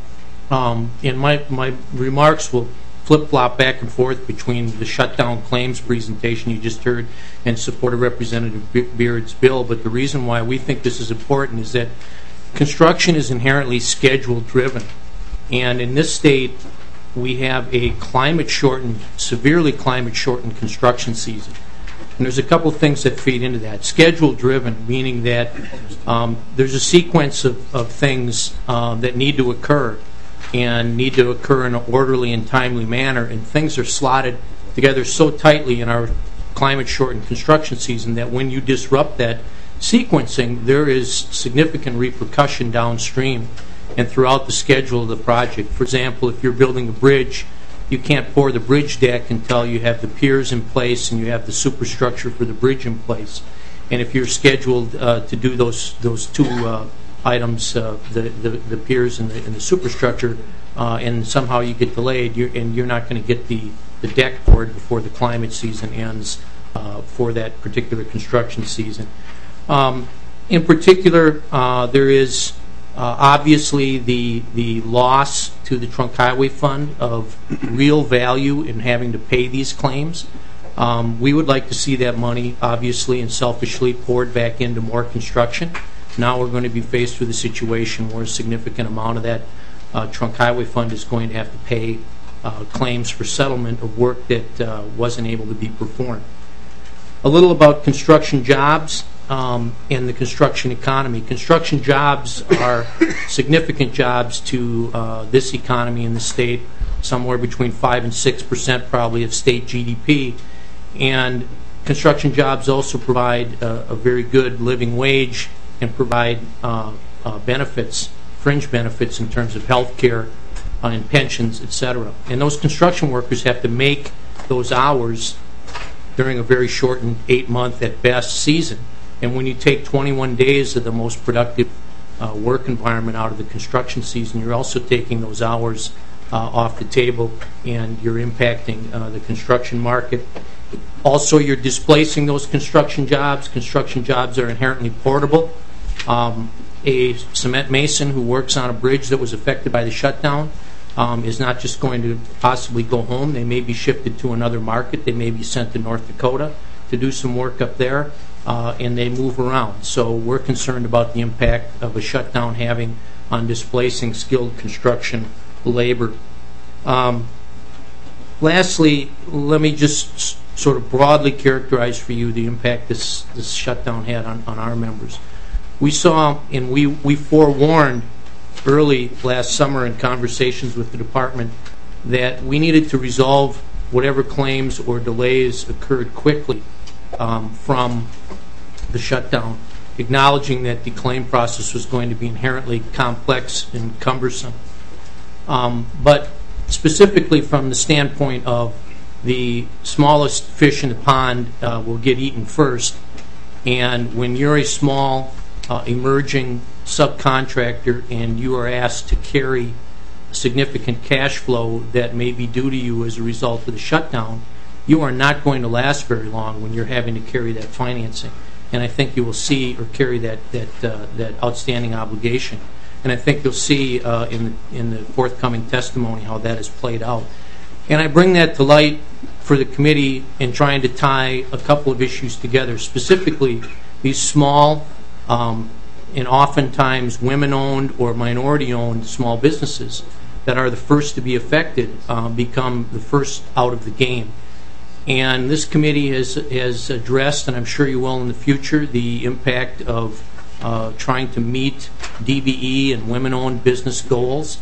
Um, and my, my remarks will flip-flop back and forth between the shutdown claims presentation you just heard and support of Representative Beard's bill, but the reason why we think this is important is that construction is inherently schedule-driven. And in this state, we have a climate-shortened, severely climate-shortened construction season. And there's a couple things that feed into that. Schedule-driven, meaning that um, there's a sequence of, of things uh, that need to occur and need to occur in an orderly and timely manner, and things are slotted together so tightly in our climate-shortened construction season that when you disrupt that sequencing, there is significant repercussion downstream and throughout the schedule of the project. For example, if you're building a bridge you can't pour the bridge deck until you have the piers in place and you have the superstructure for the bridge in place. And if you're scheduled uh, to do those those two uh, items, uh, the, the the piers and the, and the superstructure, uh, and somehow you get delayed, you're, and you're not going to get the, the deck poured before the climate season ends uh, for that particular construction season. Um, in particular, uh, there is uh, obviously the the loss to the Trunk Highway Fund of real value in having to pay these claims. Um, we would like to see that money, obviously and selfishly, poured back into more construction. Now we're going to be faced with a situation where a significant amount of that uh, Trunk Highway Fund is going to have to pay uh, claims for settlement of work that uh, wasn't able to be performed. A little about construction jobs um, and the construction economy. Construction jobs are significant jobs to uh, this economy in the state, somewhere between five and six percent probably of state G D P. And construction jobs also provide a, a very good living wage and provide uh, uh, benefits, fringe benefits in terms of health care uh, and pensions, et cetera. And those construction workers have to make those hours during a very shortened eight-month at best season. And when you take twenty-one days of the most productive uh, work environment out of the construction season, you're also taking those hours uh, off the table, and you're impacting uh, the construction market. Also, you're displacing those construction jobs. Construction jobs are inherently portable. Um, a cement mason who works on a bridge that was affected by the shutdown um, is not just going to possibly go home. They may be shifted to another market. They may be sent to North Dakota to do some work up there, uh, and they move around. So we're concerned about the impact of a shutdown having on displacing skilled construction labor. Um, lastly, let me just sort of broadly characterize for you the impact this, this shutdown had on, on our members. We saw, and we, we forewarned early last summer in conversations with the department that we needed to resolve whatever claims or delays occurred quickly um, from the shutdown, acknowledging that the claim process was going to be inherently complex and cumbersome. Um, but specifically from the standpoint of the smallest fish in the pond uh, will get eaten first. And when you're a small, uh, emerging subcontractor and you are asked to carry significant cash flow that may be due to you as a result of the shutdown, you are not going to last very long when you're having to carry that financing. And I think you will see or carry that that uh, that outstanding obligation. And I think you'll see uh, in the, in the forthcoming testimony how that is played out. And I bring that to light for the committee in trying to tie a couple of issues together, specifically these small um, and oftentimes women-owned or minority-owned small businesses that are the first to be affected uh, become the first out of the game. And this committee has, has addressed, and I'm sure you will in the future, the impact of uh, trying to meet D B E and women-owned business goals.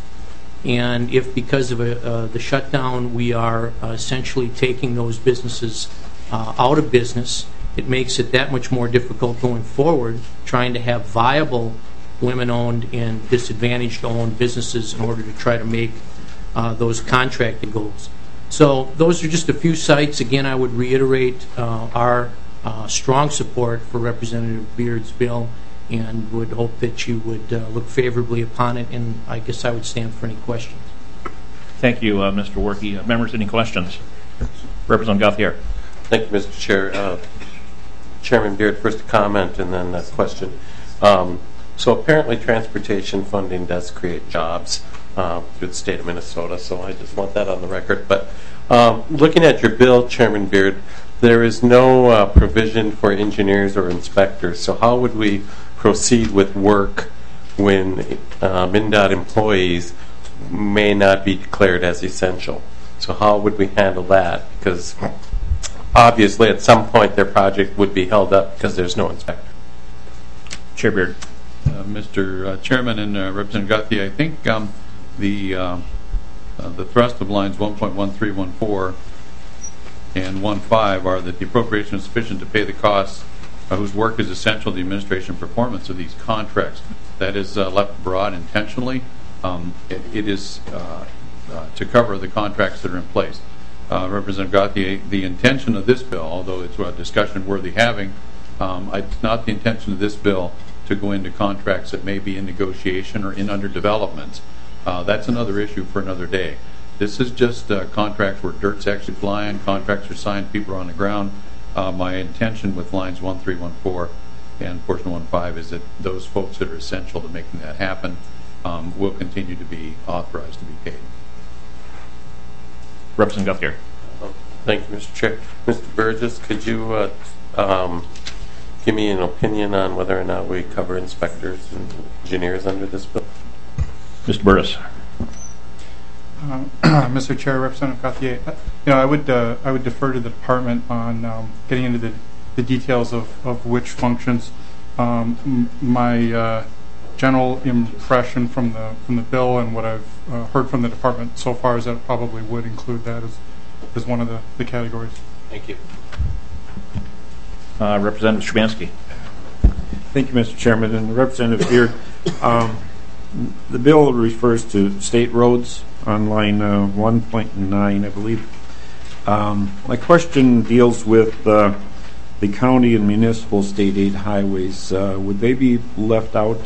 And if because of a, uh, the shutdown we are uh, essentially taking those businesses uh, out of business, it makes it that much more difficult going forward trying to have viable women-owned and disadvantaged-owned businesses in order to try to make uh, those contracted goals. So those are just a few sites. Again, I would reiterate uh, our uh, strong support for Representative Beard's bill and would hope that you would uh, look favorably upon it, and I guess I would stand for any questions. Thank you, uh, Mister Workey. Uh, members, any questions? Representative Gauthier. Thank you, Mister Chair. Uh, Chairman Beard, first a comment and then a question. Um, so apparently transportation funding does create jobs uh, through the state of Minnesota, so I just want that on the record. But um, looking at your bill, Chairman Beard, there is no uh, provision for engineers or inspectors, so how would we proceed with work when uh, MnDOT employees may not be declared as essential? So how would we handle that? Because obviously at some point their project would be held up because there's no inspector. Chair Beard. Uh, Mister Uh, Chairman and uh, Representative Gauthier, I think um, the uh, uh, the thrust of lines one point one three one four and one point five are that the appropriation is sufficient to pay the costs uh, whose work is essential to the administration and performance of these contracts. That is uh, left broad intentionally. Um, it, it is uh, uh, uh, to cover the contracts that are in place. Uh, Representative Gauthier, the intention of this bill, although it's a discussion worthy having, um, it's not the intention of this bill to go into contracts that may be in negotiation or in under development. Uh, that's another issue for another day. This is just uh, contracts where dirt's actually flying, contracts are signed, people are on the ground. Uh, my intention with lines one three one four and portion one five is that those folks that are essential to making that happen um, will continue to be authorized to be paid. Representative Gauthier. Uh, thank you, Mister Chair. Mister Burgess, could you uh, um, give me an opinion on whether or not we cover inspectors and engineers under this bill? Mister Burris. Uh, Mister Chair, Representative Gauthier, uh, you know, I would uh, I would defer to the department on um, getting into the, the details of, of which functions. Um, m my uh, general impression from the from the bill and what I've uh, heard from the department so far is that it probably would include that as as one of the, the categories. Thank you. Uh, Representative Szymanski. Thank you, Mister Chairman. And Representative Beard, um, the bill refers to state roads on line uh, one point nine, I believe. Um, my question deals with uh, the county and municipal state aid highways. Uh, would they be left out?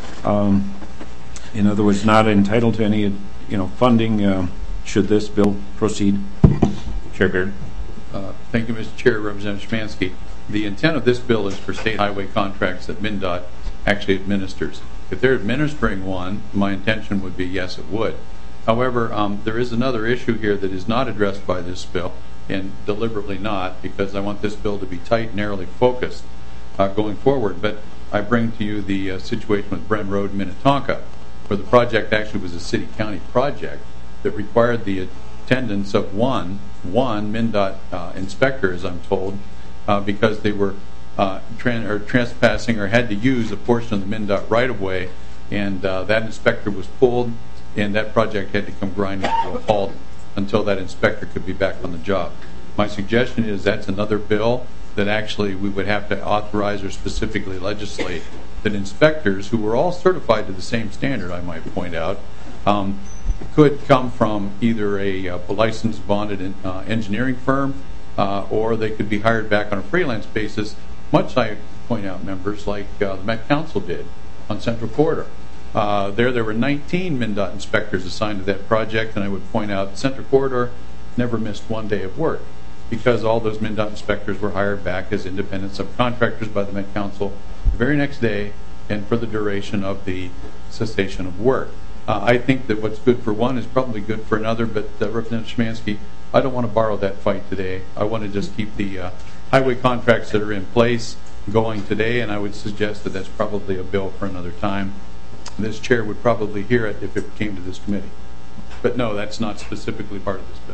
Um, in other words, not entitled to any, you know, funding uh, should this bill proceed? Chair Beard. Uh, thank you, Mister Chair, Representative Szymanski. The intent of this bill is for state highway contracts that MnDOT actually administers. If they're administering one, my intention would be yes, it would. However, um, there is another issue here that is not addressed by this bill, and deliberately not, because I want this bill to be tight, narrowly focused uh, going forward. But I bring to you the uh, situation with Brent Road, Minnetonka, where the project actually was a city-county project that required the attendance of one, one MnDOT uh, inspector, as I'm told, uh, because they were uh, tran or trespassing or had to use a portion of the MnDOT right-of-way, and uh, that inspector was pulled, and that project had to come grinding to a halt until that inspector could be back on the job. My suggestion is that's another bill that actually we would have to authorize or specifically legislate that inspectors, who were all certified to the same standard, I might point out, um, could come from either a, a licensed bonded in, uh, engineering firm uh, or they could be hired back on a freelance basis, much I point out, members, like uh, the Met Council did on Central Corridor. Uh, there, there were nineteen MnDOT inspectors assigned to that project, and I would point out Central Corridor never missed one day of work because all those MnDOT inspectors were hired back as independent subcontractors by the Met Council the very next day and for the duration of the cessation of work. Uh, I think that what's good for one is probably good for another, but uh, Representative Szymanski, I don't want to borrow that fight today. I want to just keep the uh, highway contracts that are in place going today, and I would suggest that that's probably a bill for another time. This chair would probably hear it if it came to this committee. But no, that's not specifically part of this bill.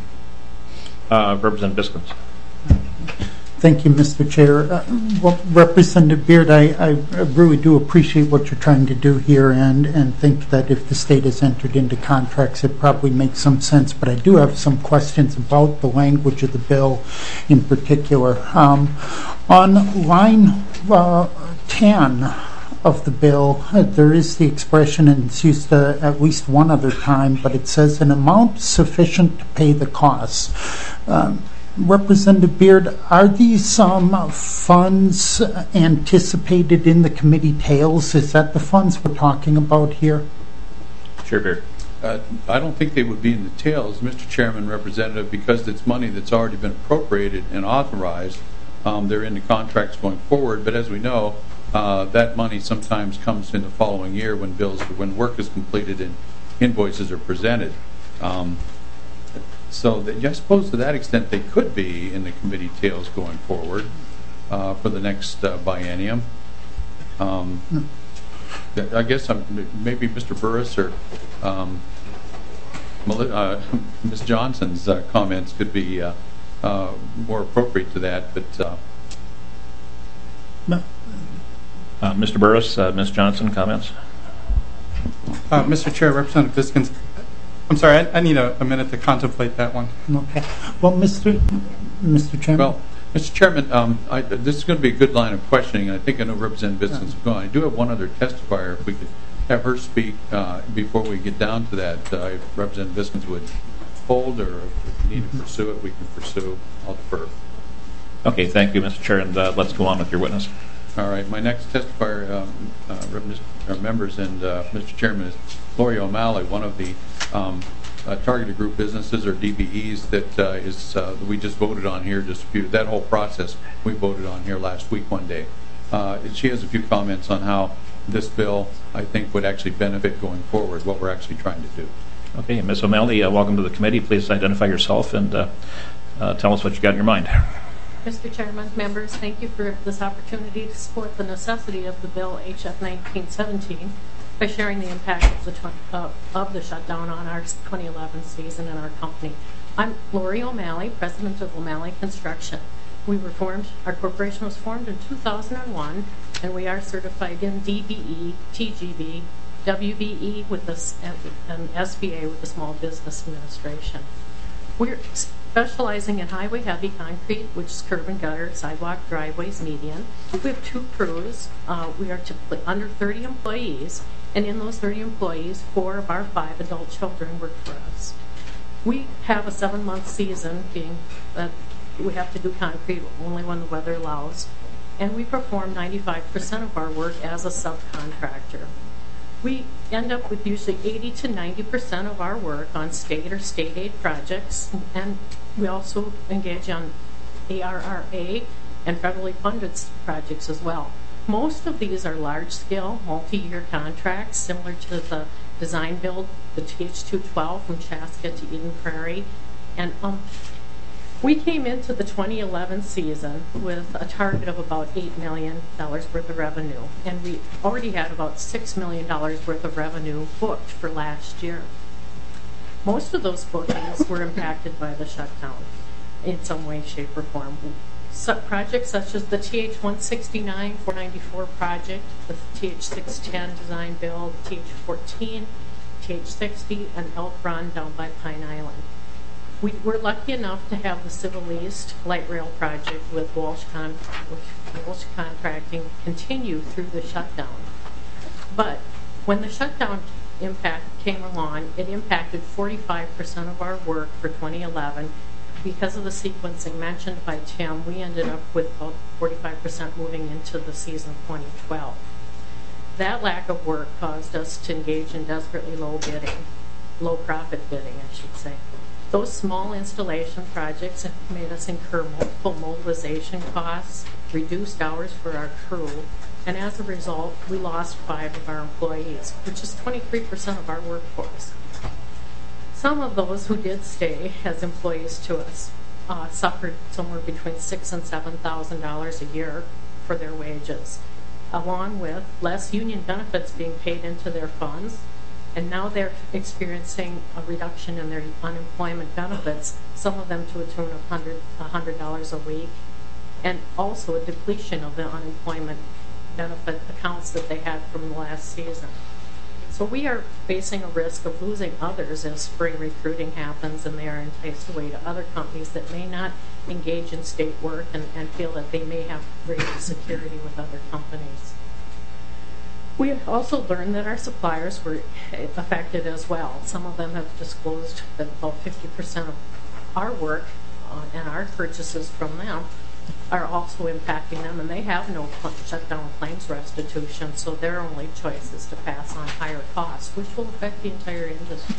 Uh, Representative Biskins. Thank you, Mister Chair. Uh, well, Representative Beard, I, I really do appreciate what you're trying to do here and, and think that if the state has entered into contracts, it probably makes some sense. But I do have some questions about the language of the bill in particular. Um, on line uh, ten of the bill, uh, there is the expression, and it's used uh, at least one other time, but it says an amount sufficient to pay the costs. Um, Representative Beard, are these um, funds anticipated in the committee tails? Is that the funds we're talking about here? Chair Beard. Uh, I don't think they would be in the tails, Mister Chairman, Representative, because it's money that's already been appropriated and authorized. Um, they're in the contracts going forward, but as we know, uh, that money sometimes comes in the following year when bills, when work is completed and invoices are presented. Um, So that, I suppose to that extent they could be in the committee tails going forward uh, for the next uh, biennium. Um, I guess I'm, maybe Mister Burris or um, uh, Miz Johnson's uh, comments could be uh, uh, more appropriate to that. But uh, no. uh, Mister Burris, uh, Miz Johnson, comments. Uh, Mister Chair, Representative Biskins. I'm sorry, I, I need a, a minute to contemplate that one. Okay. Well, Mister Mister Chairman. Well, Mister Chairman, um, I, this is going to be a good line of questioning, and I think I know Representative Biskins is going. I do have one other testifier, if we could have her speak uh, before we get down to that. Uh, if Representative Biskins would hold, or if we need to pursue it, we can pursue. I'll defer. Okay, thank you, Mister Chair, and uh, let's go on with your witness. All right, my next testifier, um, uh, members and uh, Mister Chairman, is Lori O'Malley, one of the um, uh, targeted group businesses, or D B Es, that uh, is uh, that we just voted on here. Just a few, that whole process we voted on here last week, one day. Uh, she has a few comments on how this bill, I think, would actually benefit going forward, what we're actually trying to do. Okay, Miz O'Malley, uh, welcome to the committee. Please identify yourself and uh, uh, tell us what you got in your mind. Mister Chairman, members, thank you for this opportunity to support the necessity of the bill H F nineteen seventeen by sharing the impact of the, tw uh, of the shutdown on our twenty eleven season and our company. I'm Lori O'Malley, president of O'Malley Construction. We were formed, our corporation was formed in two thousand one, and we are certified in D B E, T G B, W B E with this, and S B A with the Small Business Administration. We're specializing in highway heavy concrete, which is curb and gutter, sidewalk, driveways, median. We have two crews. Uh, we are typically under thirty employees, and in those thirty employees, four of our five adult children work for us. We have a seven-month season, being that we have to do concrete only when the weather allows, and we perform ninety-five percent of our work as a subcontractor. We end up with usually eighty to ninety percent of our work on state or state aid projects, and we also engage on A R R A and federally funded projects as well. Most of these are large-scale, multi-year contracts, similar to the design build, the T H two twelve from Chaska to Eden Prairie. And um, we came into the twenty eleven season with a target of about eight million dollars worth of revenue, and we already had about six million dollars worth of revenue booked for last year. Most of those bookings were impacted by the shutdown in some way, shape, or form. So projects such as the T H one sixty-nine four ninety-four project, the T H six ten design build, T H fourteen, T H sixty, and Elk Run down by Pine Island. We were lucky enough to have the Civil East Light Rail project with Walsh, Con with Walsh Contracting continue through the shutdown. But when the shutdown impact came along, it impacted forty-five percent of our work for twenty eleven. Because of the sequencing mentioned by Tim, we ended up with about forty-five percent moving into the season of twenty twelve. That lack of work caused us to engage in desperately low bidding, low profit bidding, I should say. Those small installation projects made us incur multiple mobilization costs, reduced hours for our crew, and as a result, we lost five of our employees, which is twenty-three percent of our workforce. Some of those who did stay as employees to us uh, suffered somewhere between six and seven thousand dollars a year for their wages, along with less union benefits being paid into their funds, and now they're experiencing a reduction in their unemployment benefits, some of them to a tune of one hundred dollars a week, and also a depletion of the unemployment benefit accounts that they had from the last season. So we are facing a risk of losing others as spring recruiting happens and they are enticed away to other companies that may not engage in state work and, and feel that they may have greater security with other companies. We also learned that our suppliers were affected as well. Some of them have disclosed that about fifty percent of our work uh, and our purchases from them are also impacting them, and they have no shutdown claims restitution, so their only choice is to pass on higher costs, which will affect the entire industry.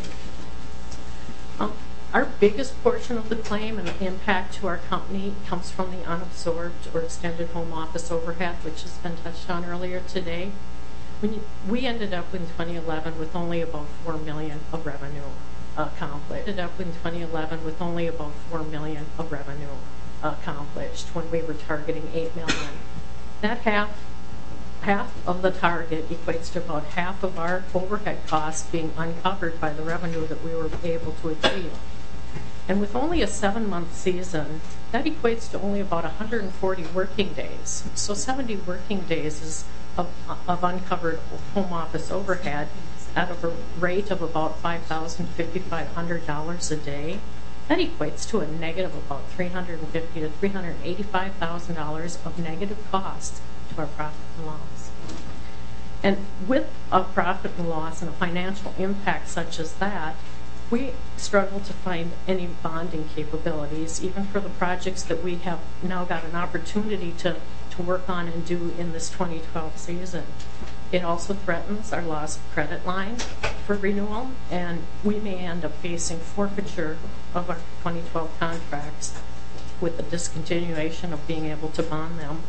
Um, our biggest portion of the claim and the impact to our company comes from the unabsorbed or extended home office overhead, which has been touched on earlier today. When you, we ended up in twenty eleven with only about four million of revenue accomplished. Ended up in twenty eleven with only about four million of revenue accomplished when we were targeting eight million. That half half of the target equates to about half of our overhead costs being uncovered by the revenue that we were able to achieve. And with only a seven-month season, that equates to only about one hundred forty working days. So seventy working days is of, of uncovered home office overhead at a rate of about five thousand dollars, five thousand five hundred dollars a day. That equates to a negative of about three hundred fifty thousand to three hundred eighty-five thousand dollars of negative costs to our profit and loss. And with a profit and loss and a financial impact such as that, we struggle to find any bonding capabilities, even for the projects that we have now got an opportunity to, to work on and do in this twenty twelve season. It also threatens our loss of credit line for renewal, and we may end up facing forfeiture of our twenty twelve contracts with the discontinuation of being able to bond them.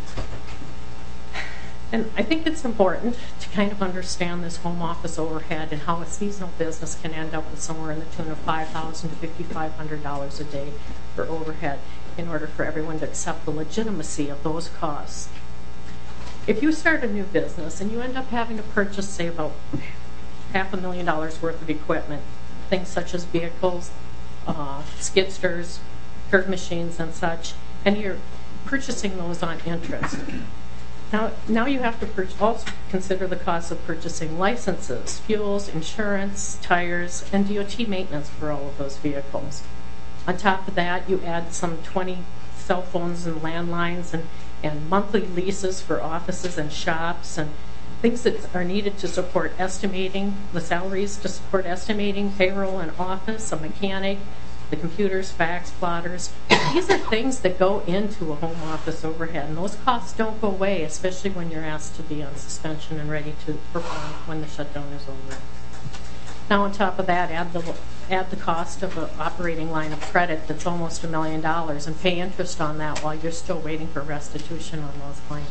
And I think it's important to kind of understand this home office overhead and how a seasonal business can end up with somewhere in the tune of five thousand dollars to five thousand five hundred dollars a day for overhead in order for everyone to accept the legitimacy of those costs. If you start a new business and you end up having to purchase, say, about half a million dollars worth of equipment, things such as vehicles, uh, skidsters, curve machines, and such, and you're purchasing those on interest. Now, now you have to also consider the cost of purchasing licenses, fuels, insurance, tires, and D O T maintenance for all of those vehicles. On top of that, you add some twenty cell phones and landlines and, and monthly leases for offices and shops and things that are needed to support estimating, the salaries to support estimating, payroll and office, a mechanic, the computers, fax, plotters. These are things that go into a home office overhead, and those costs don't go away, especially when you're asked to be on suspension and ready to perform when the shutdown is over. Now, on top of that, add the add the cost of an operating line of credit that's almost a million dollars and pay interest on that while you're still waiting for restitution on those claims.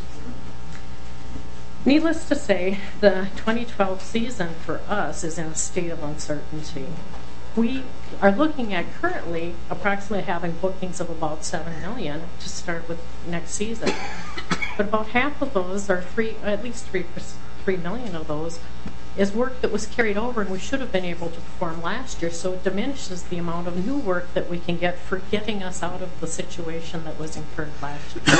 Needless to say, the twenty twelve season for us is in a state of uncertainty. We are looking at currently approximately having bookings of about seven million dollars to start with next season. But about half of those, or three, at least three, three million of those, is work that was carried over and we should have been able to perform last year, so it diminishes the amount of new work that we can get for getting us out of the situation that was incurred last year.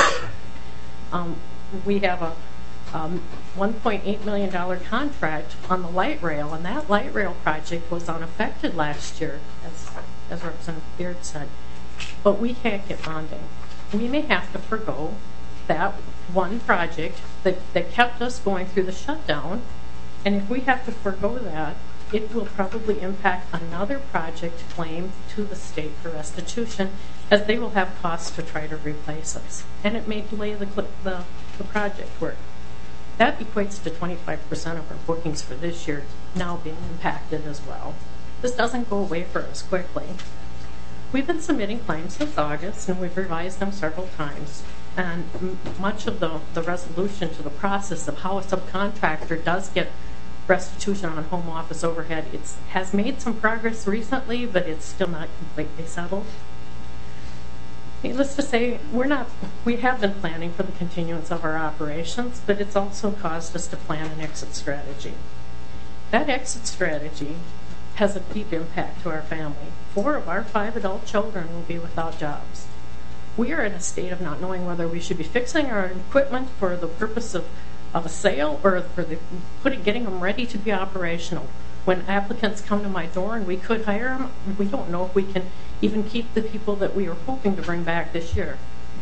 Um, we have a um, one point eight million dollars contract on the light rail, and that light rail project was unaffected last year, as, as Representative Beard said. But we can't get bonding. We may have to forgo that one project that, that kept us going through the shutdown, and if we have to forgo that, it will probably impact another project claim to the state for restitution, as they will have costs to try to replace us. And it may delay the, the, the project work. That equates to twenty-five percent of our bookings for this year now being impacted as well. This doesn't go away for us quickly. We've been submitting claims since August, and we've revised them several times. And m much of the, the resolution to the process of how a subcontractor does get restitution on home office overhead, it has made some progress recently, but it's still not completely settled. Needless to say, we're not, we have been planning for the continuance of our operations, but it's also caused us to plan an exit strategy. That exit strategy has a deep impact to our family. Four of our five adult children will be without jobs. We are in a state of not knowing whether we should be fixing our equipment for the purpose of, of a sale or for the, putting, getting them ready to be operational. When applicants come to my door and we could hire them, we don't know if we can even keep the people that we are hoping to bring back this year.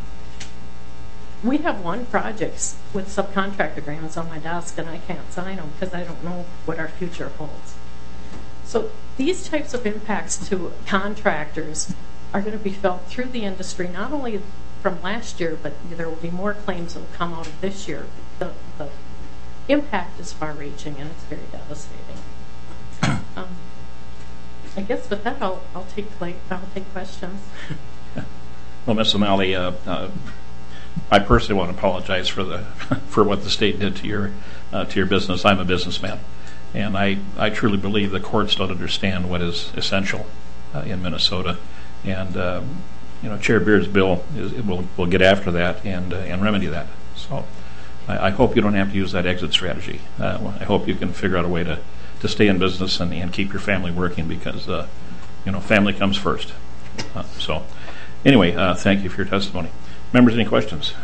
We have one projects with subcontract agreements on my desk, and I can't sign them because I don't know what our future holds. So these types of impacts to contractors are going to be felt through the industry, not only from last year, but there will be more claims that will come out of this year. The, the impact is far-reaching, and it's very devastating. Um, I guess with that, I'll, I'll take I'll take questions. Well, Miz O'Malley, uh, uh, I personally want to apologize for the for what the state did to your uh, to your business. I'm a businessman, and I, I truly believe the courts don't understand what is essential uh, in Minnesota. And um, you know, Chair Beard's bill is, will will get after that and uh, and remedy that. So I, I hope you don't have to use that exit strategy. Uh, I hope you can figure out a way to. to stay in business and, and keep your family working, because uh, you know, family comes first. Uh, so anyway, uh, thank you for your testimony. Members, any questions?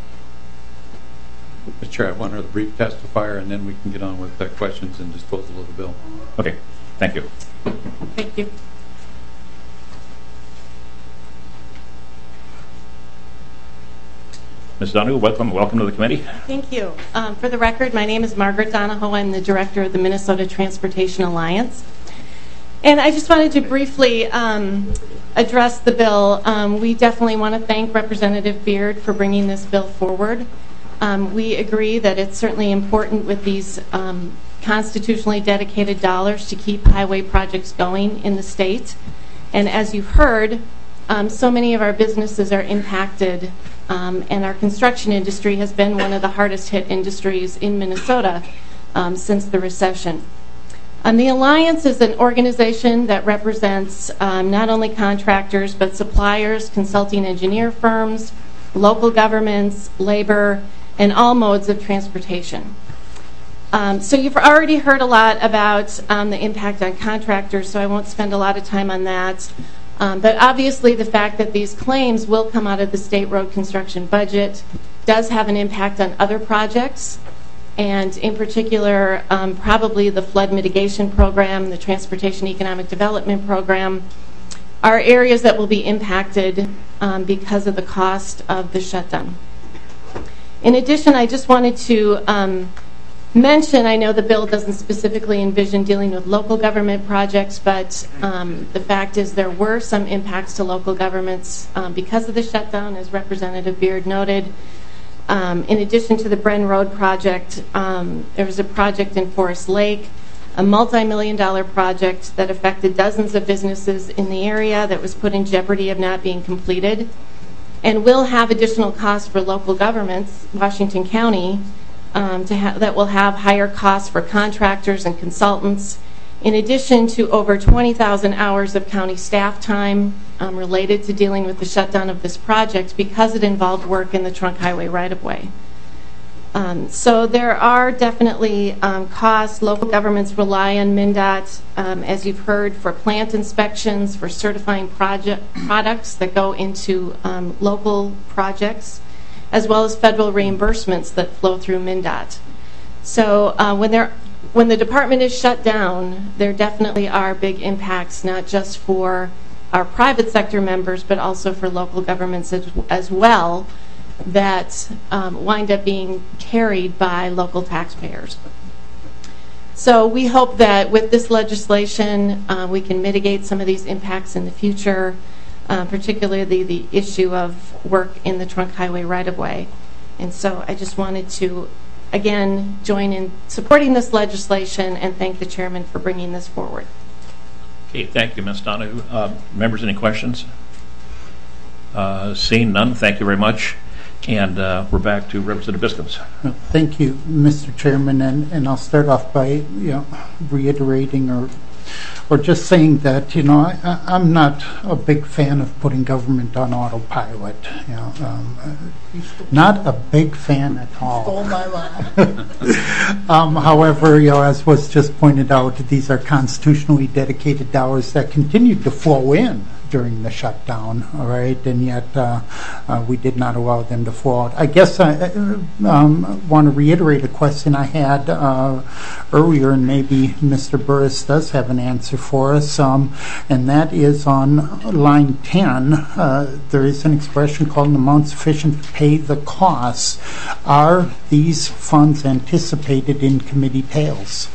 Mister Chair, I have one other brief testifier, and then we can get on with uh, questions and disposal of the bill. Okay, thank you. Thank you. Miz Donahoe, welcome, welcome to the committee. Thank you. Um, for the record, my name is Margaret Donahoe. I'm the director of the Minnesota Transportation Alliance. And I just wanted to briefly um, address the bill. Um, we definitely want to thank Representative Beard for bringing this bill forward. Um, we agree that it's certainly important with these um, constitutionally dedicated dollars to keep highway projects going in the state. And as you've heard, um, so many of our businesses are impacted, um, and our construction industry has been one of the hardest hit industries in Minnesota um, since the recession. Um, the Alliance is an organization that represents um, not only contractors but suppliers, consulting engineer firms, local governments, labor, and all modes of transportation. Um, so you've already heard a lot about um, the impact on contractors, so I won't spend a lot of time on that. Um, but obviously the fact that these claims will come out of the state road construction budget does have an impact on other projects, and in particular um, probably the flood mitigation program, the Transportation Economic Development Program, are areas that will be impacted um, because of the cost of the shutdown. In addition, I just wanted to um, mention, I know the bill doesn't specifically envision dealing with local government projects, but um, the fact is there were some impacts to local governments um, because of the shutdown, as Representative Beard noted. Um, in addition to the Bren Road project, um, there was a project in Forest Lake, a multi-million dollar project that affected dozens of businesses in the area that was put in jeopardy of not being completed, and will have additional costs for local governments, Washington County, Um, to ha- that will have higher costs for contractors and consultants, in addition to over twenty thousand hours of county staff time um, related to dealing with the shutdown of this project because it involved work in the trunk highway right-of-way. Um, so there are definitely um, costs. Local governments rely on MnDOT, um, as you've heard, for plant inspections, for certifying project products that go into um, local projects, as well as federal reimbursements that flow through MnDOT. So uh, when, when the department is shut down, there definitely are big impacts, not just for our private sector members, but also for local governments as, as well, that um, wind up being carried by local taxpayers. So we hope that with this legislation, uh, we can mitigate some of these impacts in the future, Uh, particularly the issue of work in the trunk highway right-of-way. And so I just wanted to, again, join in supporting this legislation and thank the chairman for bringing this forward. Okay, thank you, Miz Donahoe. Uh, members, any questions? Uh, seeing none, thank you very much. And uh, we're back to Representative Biskins. Thank you, Mister Chairman, and, and I'll start off by you know, reiterating or or just saying that, you know, I, I'm not a big fan of putting government on autopilot. You know, um, not a big fan at all. Stole my line. um, however, you know, as was just pointed out, these are constitutionally dedicated dollars that continued to flow in during the shutdown, all right, and yet uh, uh, we did not allow them to flow out. I guess I um, want to reiterate a question I had uh, earlier, and maybe Mister Burris does have an answer for us, um, and that is on line ten. Uh, there is an expression called an amount sufficient to pay the costs. Are these funds anticipated in committee tails?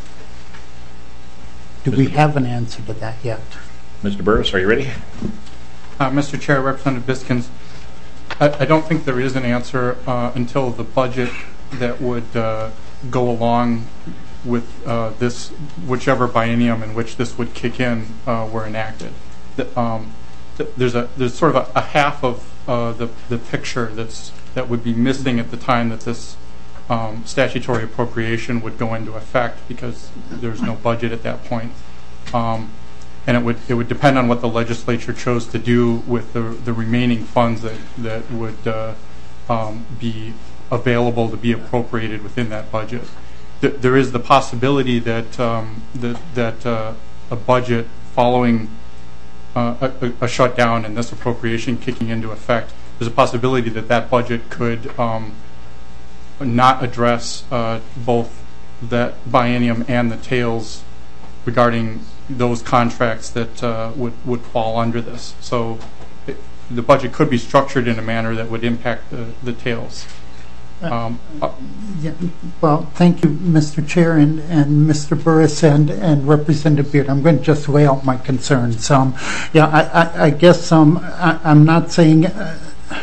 Do we have an answer to that yet? Mister Burris, are you ready? Uh, Mister Chair, Representative Biskins, I, I don't think there is an answer uh, until the budget that would uh, go along with uh, this, whichever biennium in which this would kick in, uh, were enacted. The, um, th there's a there's sort of a, a half of uh, the the picture that's that would be missing at the time that this um, statutory appropriation would go into effect, because there's no budget at that point. Um, And it would it would depend on what the legislature chose to do with the the remaining funds that that would uh, um, be available to be appropriated within that budget. Th there is the possibility that um, that that uh, a budget following uh, a, a shutdown and this appropriation kicking into effect, there's a possibility that that budget could um, not address uh, both that biennium and the tails regarding those contracts that uh, would would fall under this. So it, the budget could be structured in a manner that would impact the, the tails. Um, uh, yeah, well, thank you, Mister Chair and, and Mister Burris and, and Representative Beard. I'm going to just lay out my concerns. Um, yeah, I, I, I guess um, I, I'm not saying uh,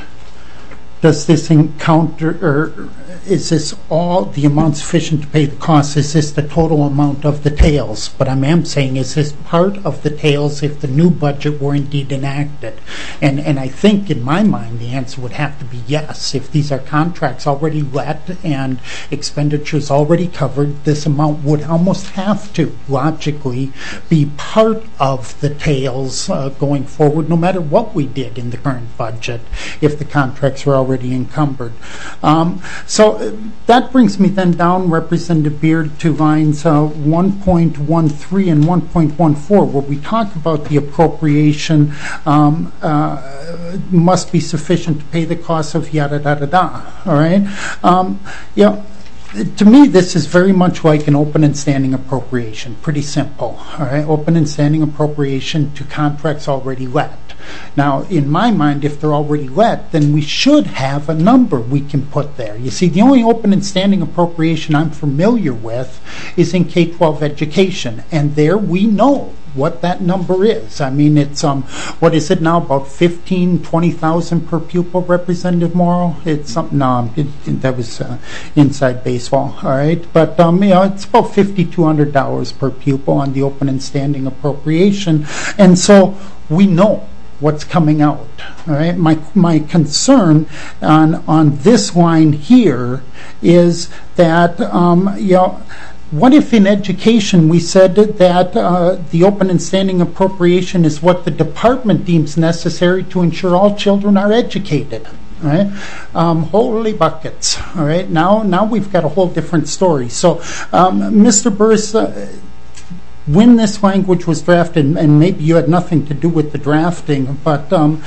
does this encounter or is this all the amount sufficient to pay the costs? Is this the total amount of the tails? But I am saying, is this part of the tails if the new budget were indeed enacted? And and I think in my mind the answer would have to be yes. If these are contracts already let and expenditures already covered, this amount would almost have to logically be part of the tails uh, going forward, no matter what we did in the current budget, if the contracts were already encumbered. Um, so uh, that brings me then down, Representative Beard, to lines uh, one point one three and one point one four, where we talk about the appropriation um, uh, must be sufficient to pay the costs of yada da da da. All right, um, yeah. To me, this is very much like an open and standing appropriation. Pretty simple. All right, open and standing appropriation to contracts already let. Now, in my mind, if they're already let, then we should have a number we can put there. You see, the only open and standing appropriation I'm familiar with is in K twelve education, and there we know what that number is. I mean, it's um, what is it now? About fifteen, twenty thousand per pupil, Representative Morrow. It's something. No, it, it, that was uh, inside baseball. All right, but um, you know, it's about fifty-two hundred dollars per pupil on the open and standing appropriation, and so we know what's coming out. All right. My my concern on on this line here is that um, you know. What if in education we said that uh, the open and standing appropriation is what the department deems necessary to ensure all children are educated? All right, um, holy buckets. All right, now now we've got a whole different story. So, um, Mister Burris, uh, when this language was drafted, and maybe you had nothing to do with the drafting, but um,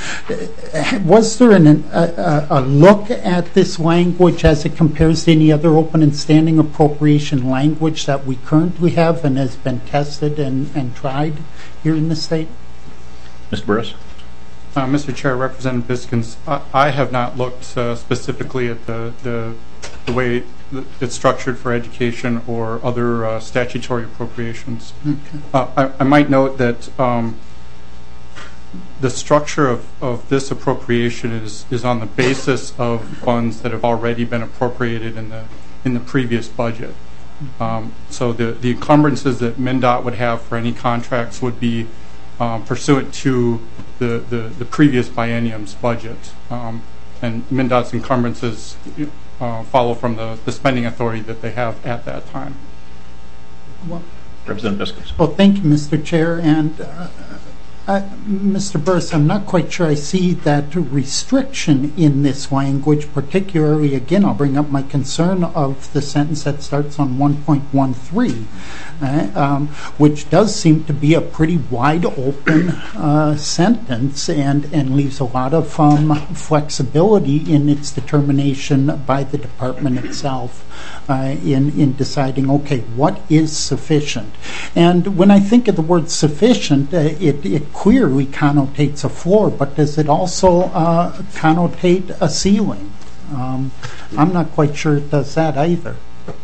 was there an, a, a look at this language as it compares to any other open and standing appropriation language that we currently have and has been tested and, and tried here in the state? Mister Burris? Uh, Mister Chair, Representative Biskins, I, I have not looked uh, specifically at the, the, the way it's structured for education or other uh, statutory appropriations. Okay. Uh, I, I might note that um, the structure of, of this appropriation is, is on the basis of funds that have already been appropriated in the in the previous budget. Um, so the, the encumbrances that MnDOT would have for any contracts would be um, pursuant to the, the, the previous biennium's budget. Um, and MnDOT's encumbrances Uh, follow from the, the spending authority that they have at that time. Well, Representative Biskins. Well, thank you, Mister Chair. And uh, I, Mister Burris, I'm not quite sure I see that restriction in this language, particularly, again, I'll bring up my concern of the sentence that starts on one point one three, uh, um, which does seem to be a pretty wide open uh, sentence and, and leaves a lot of um, flexibility in its determination by the department itself uh, in, in deciding, okay, what is sufficient? And when I think of the word sufficient, uh, it, it clearly connotates a floor, but does it also uh, connotate a ceiling? Um, I'm not quite sure it does that either.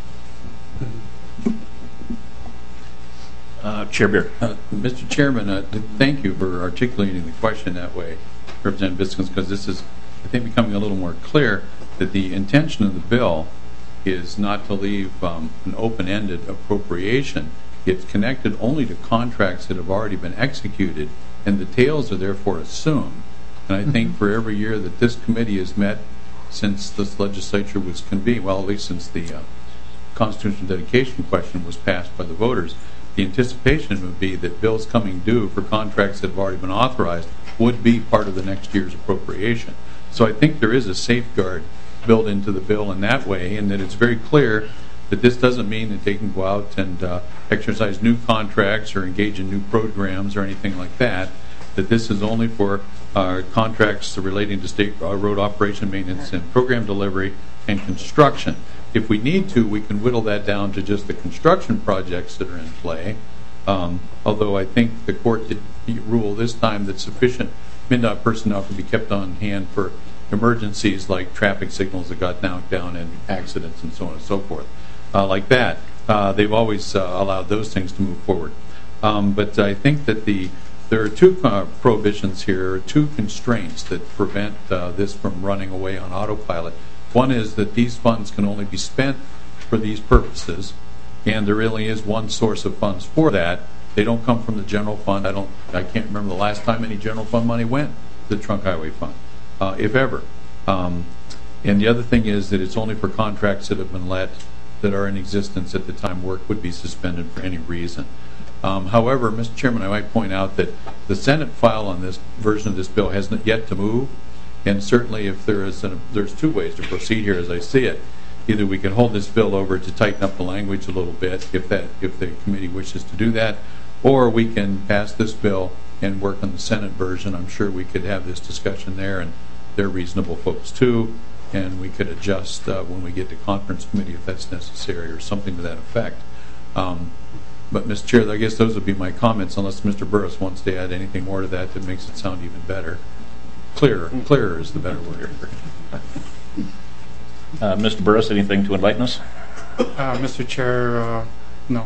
Uh, Chair Beard. Uh, Mister Chairman, uh, thank you for articulating the question that way, Representative Biskins, because this is, I think, becoming a little more clear that the intention of the bill is not to leave um, an open-ended appropriation. It's connected only to contracts that have already been executed, and the tails are therefore assumed. And I think for every year that this committee has met since this legislature was convened, well, at least since the uh, constitutional dedication question was passed by the voters, the anticipation would be that bills coming due for contracts that have already been authorized would be part of the next year's appropriation. So I think there is a safeguard built into the bill in that way, and that it's very clear that this doesn't mean that they can go out and uh, exercise new contracts or engage in new programs or anything like that, that this is only for uh, contracts relating to state uh, road operation, maintenance, and program delivery and construction. If we need to, we can whittle that down to just the construction projects that are in play, Um, although I think the court did rule this time that sufficient MnDOT personnel could be kept on hand for emergencies like traffic signals that got knocked down and accidents and so on and so forth. Uh, like that, uh, they've always uh, allowed those things to move forward. Um, but I think that the there are two uh, prohibitions here, two constraints that prevent uh, this from running away on autopilot. One is that these funds can only be spent for these purposes, and there really is one source of funds for that. They don't come from the general fund. I don't. I can't remember the last time any general fund money went to the trunk highway fund, uh, if ever. Um, and the other thing is that it's only for contracts that have been let that are in existence at the time work would be suspended for any reason. Um, however, Mister Chairman, I might point out that the Senate file on this version of this bill hasn't yet to move, and certainly if there is, an, there's two ways to proceed here as I see it. Either we can hold this bill over to tighten up the language a little bit, if that, if the committee wishes to do that, or we can pass this bill and work on the Senate version. I'm sure we could have this discussion there, and they're reasonable folks too, and we could adjust uh, when we get to conference committee if that's necessary or something to that effect. Um, But, Mister Chair, I guess those would be my comments, unless Mister Burris wants to add anything more to that that makes it sound even better. Clearer. Clearer is the better word. Uh, Mister Burris, anything to enlighten us? Uh, Mister Chair, uh, no.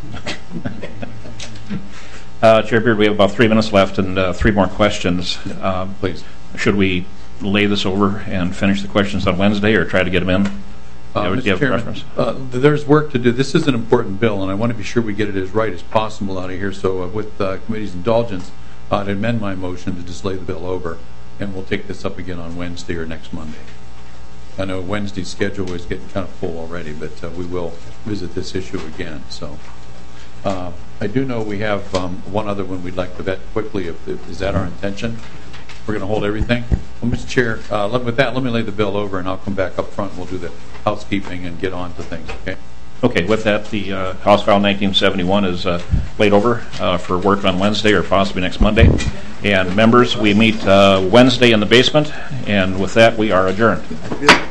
uh, Chair Beard, we have about three minutes left and uh, three more questions. Uh, Please. Should we lay this over and finish the questions on Wednesday or try to get them in? Uh, yeah, Mister Chairman, uh, there's work to do. This is an important bill, and I want to be sure we get it as right as possible out of here. So uh, with the uh, committee's indulgence, I'd amend my motion to just lay the bill over, and we'll take this up again on Wednesday or next Monday. I know Wednesday's schedule is getting kind of full already, but uh, we will visit this issue again. So uh, I do know we have um, one other one we'd like to vet quickly. If, if, is that our intention? We're going to hold everything? Well, Mister Chair, uh, let, with that, let me lay the bill over, and I'll come back up front and we'll do the housekeeping and get on to things, okay? Okay, with that, the uh, House File nineteen seventy-one is uh, laid over uh, for work on Wednesday or possibly next Monday. And members, we meet uh, Wednesday in the basement, and with that, we are adjourned.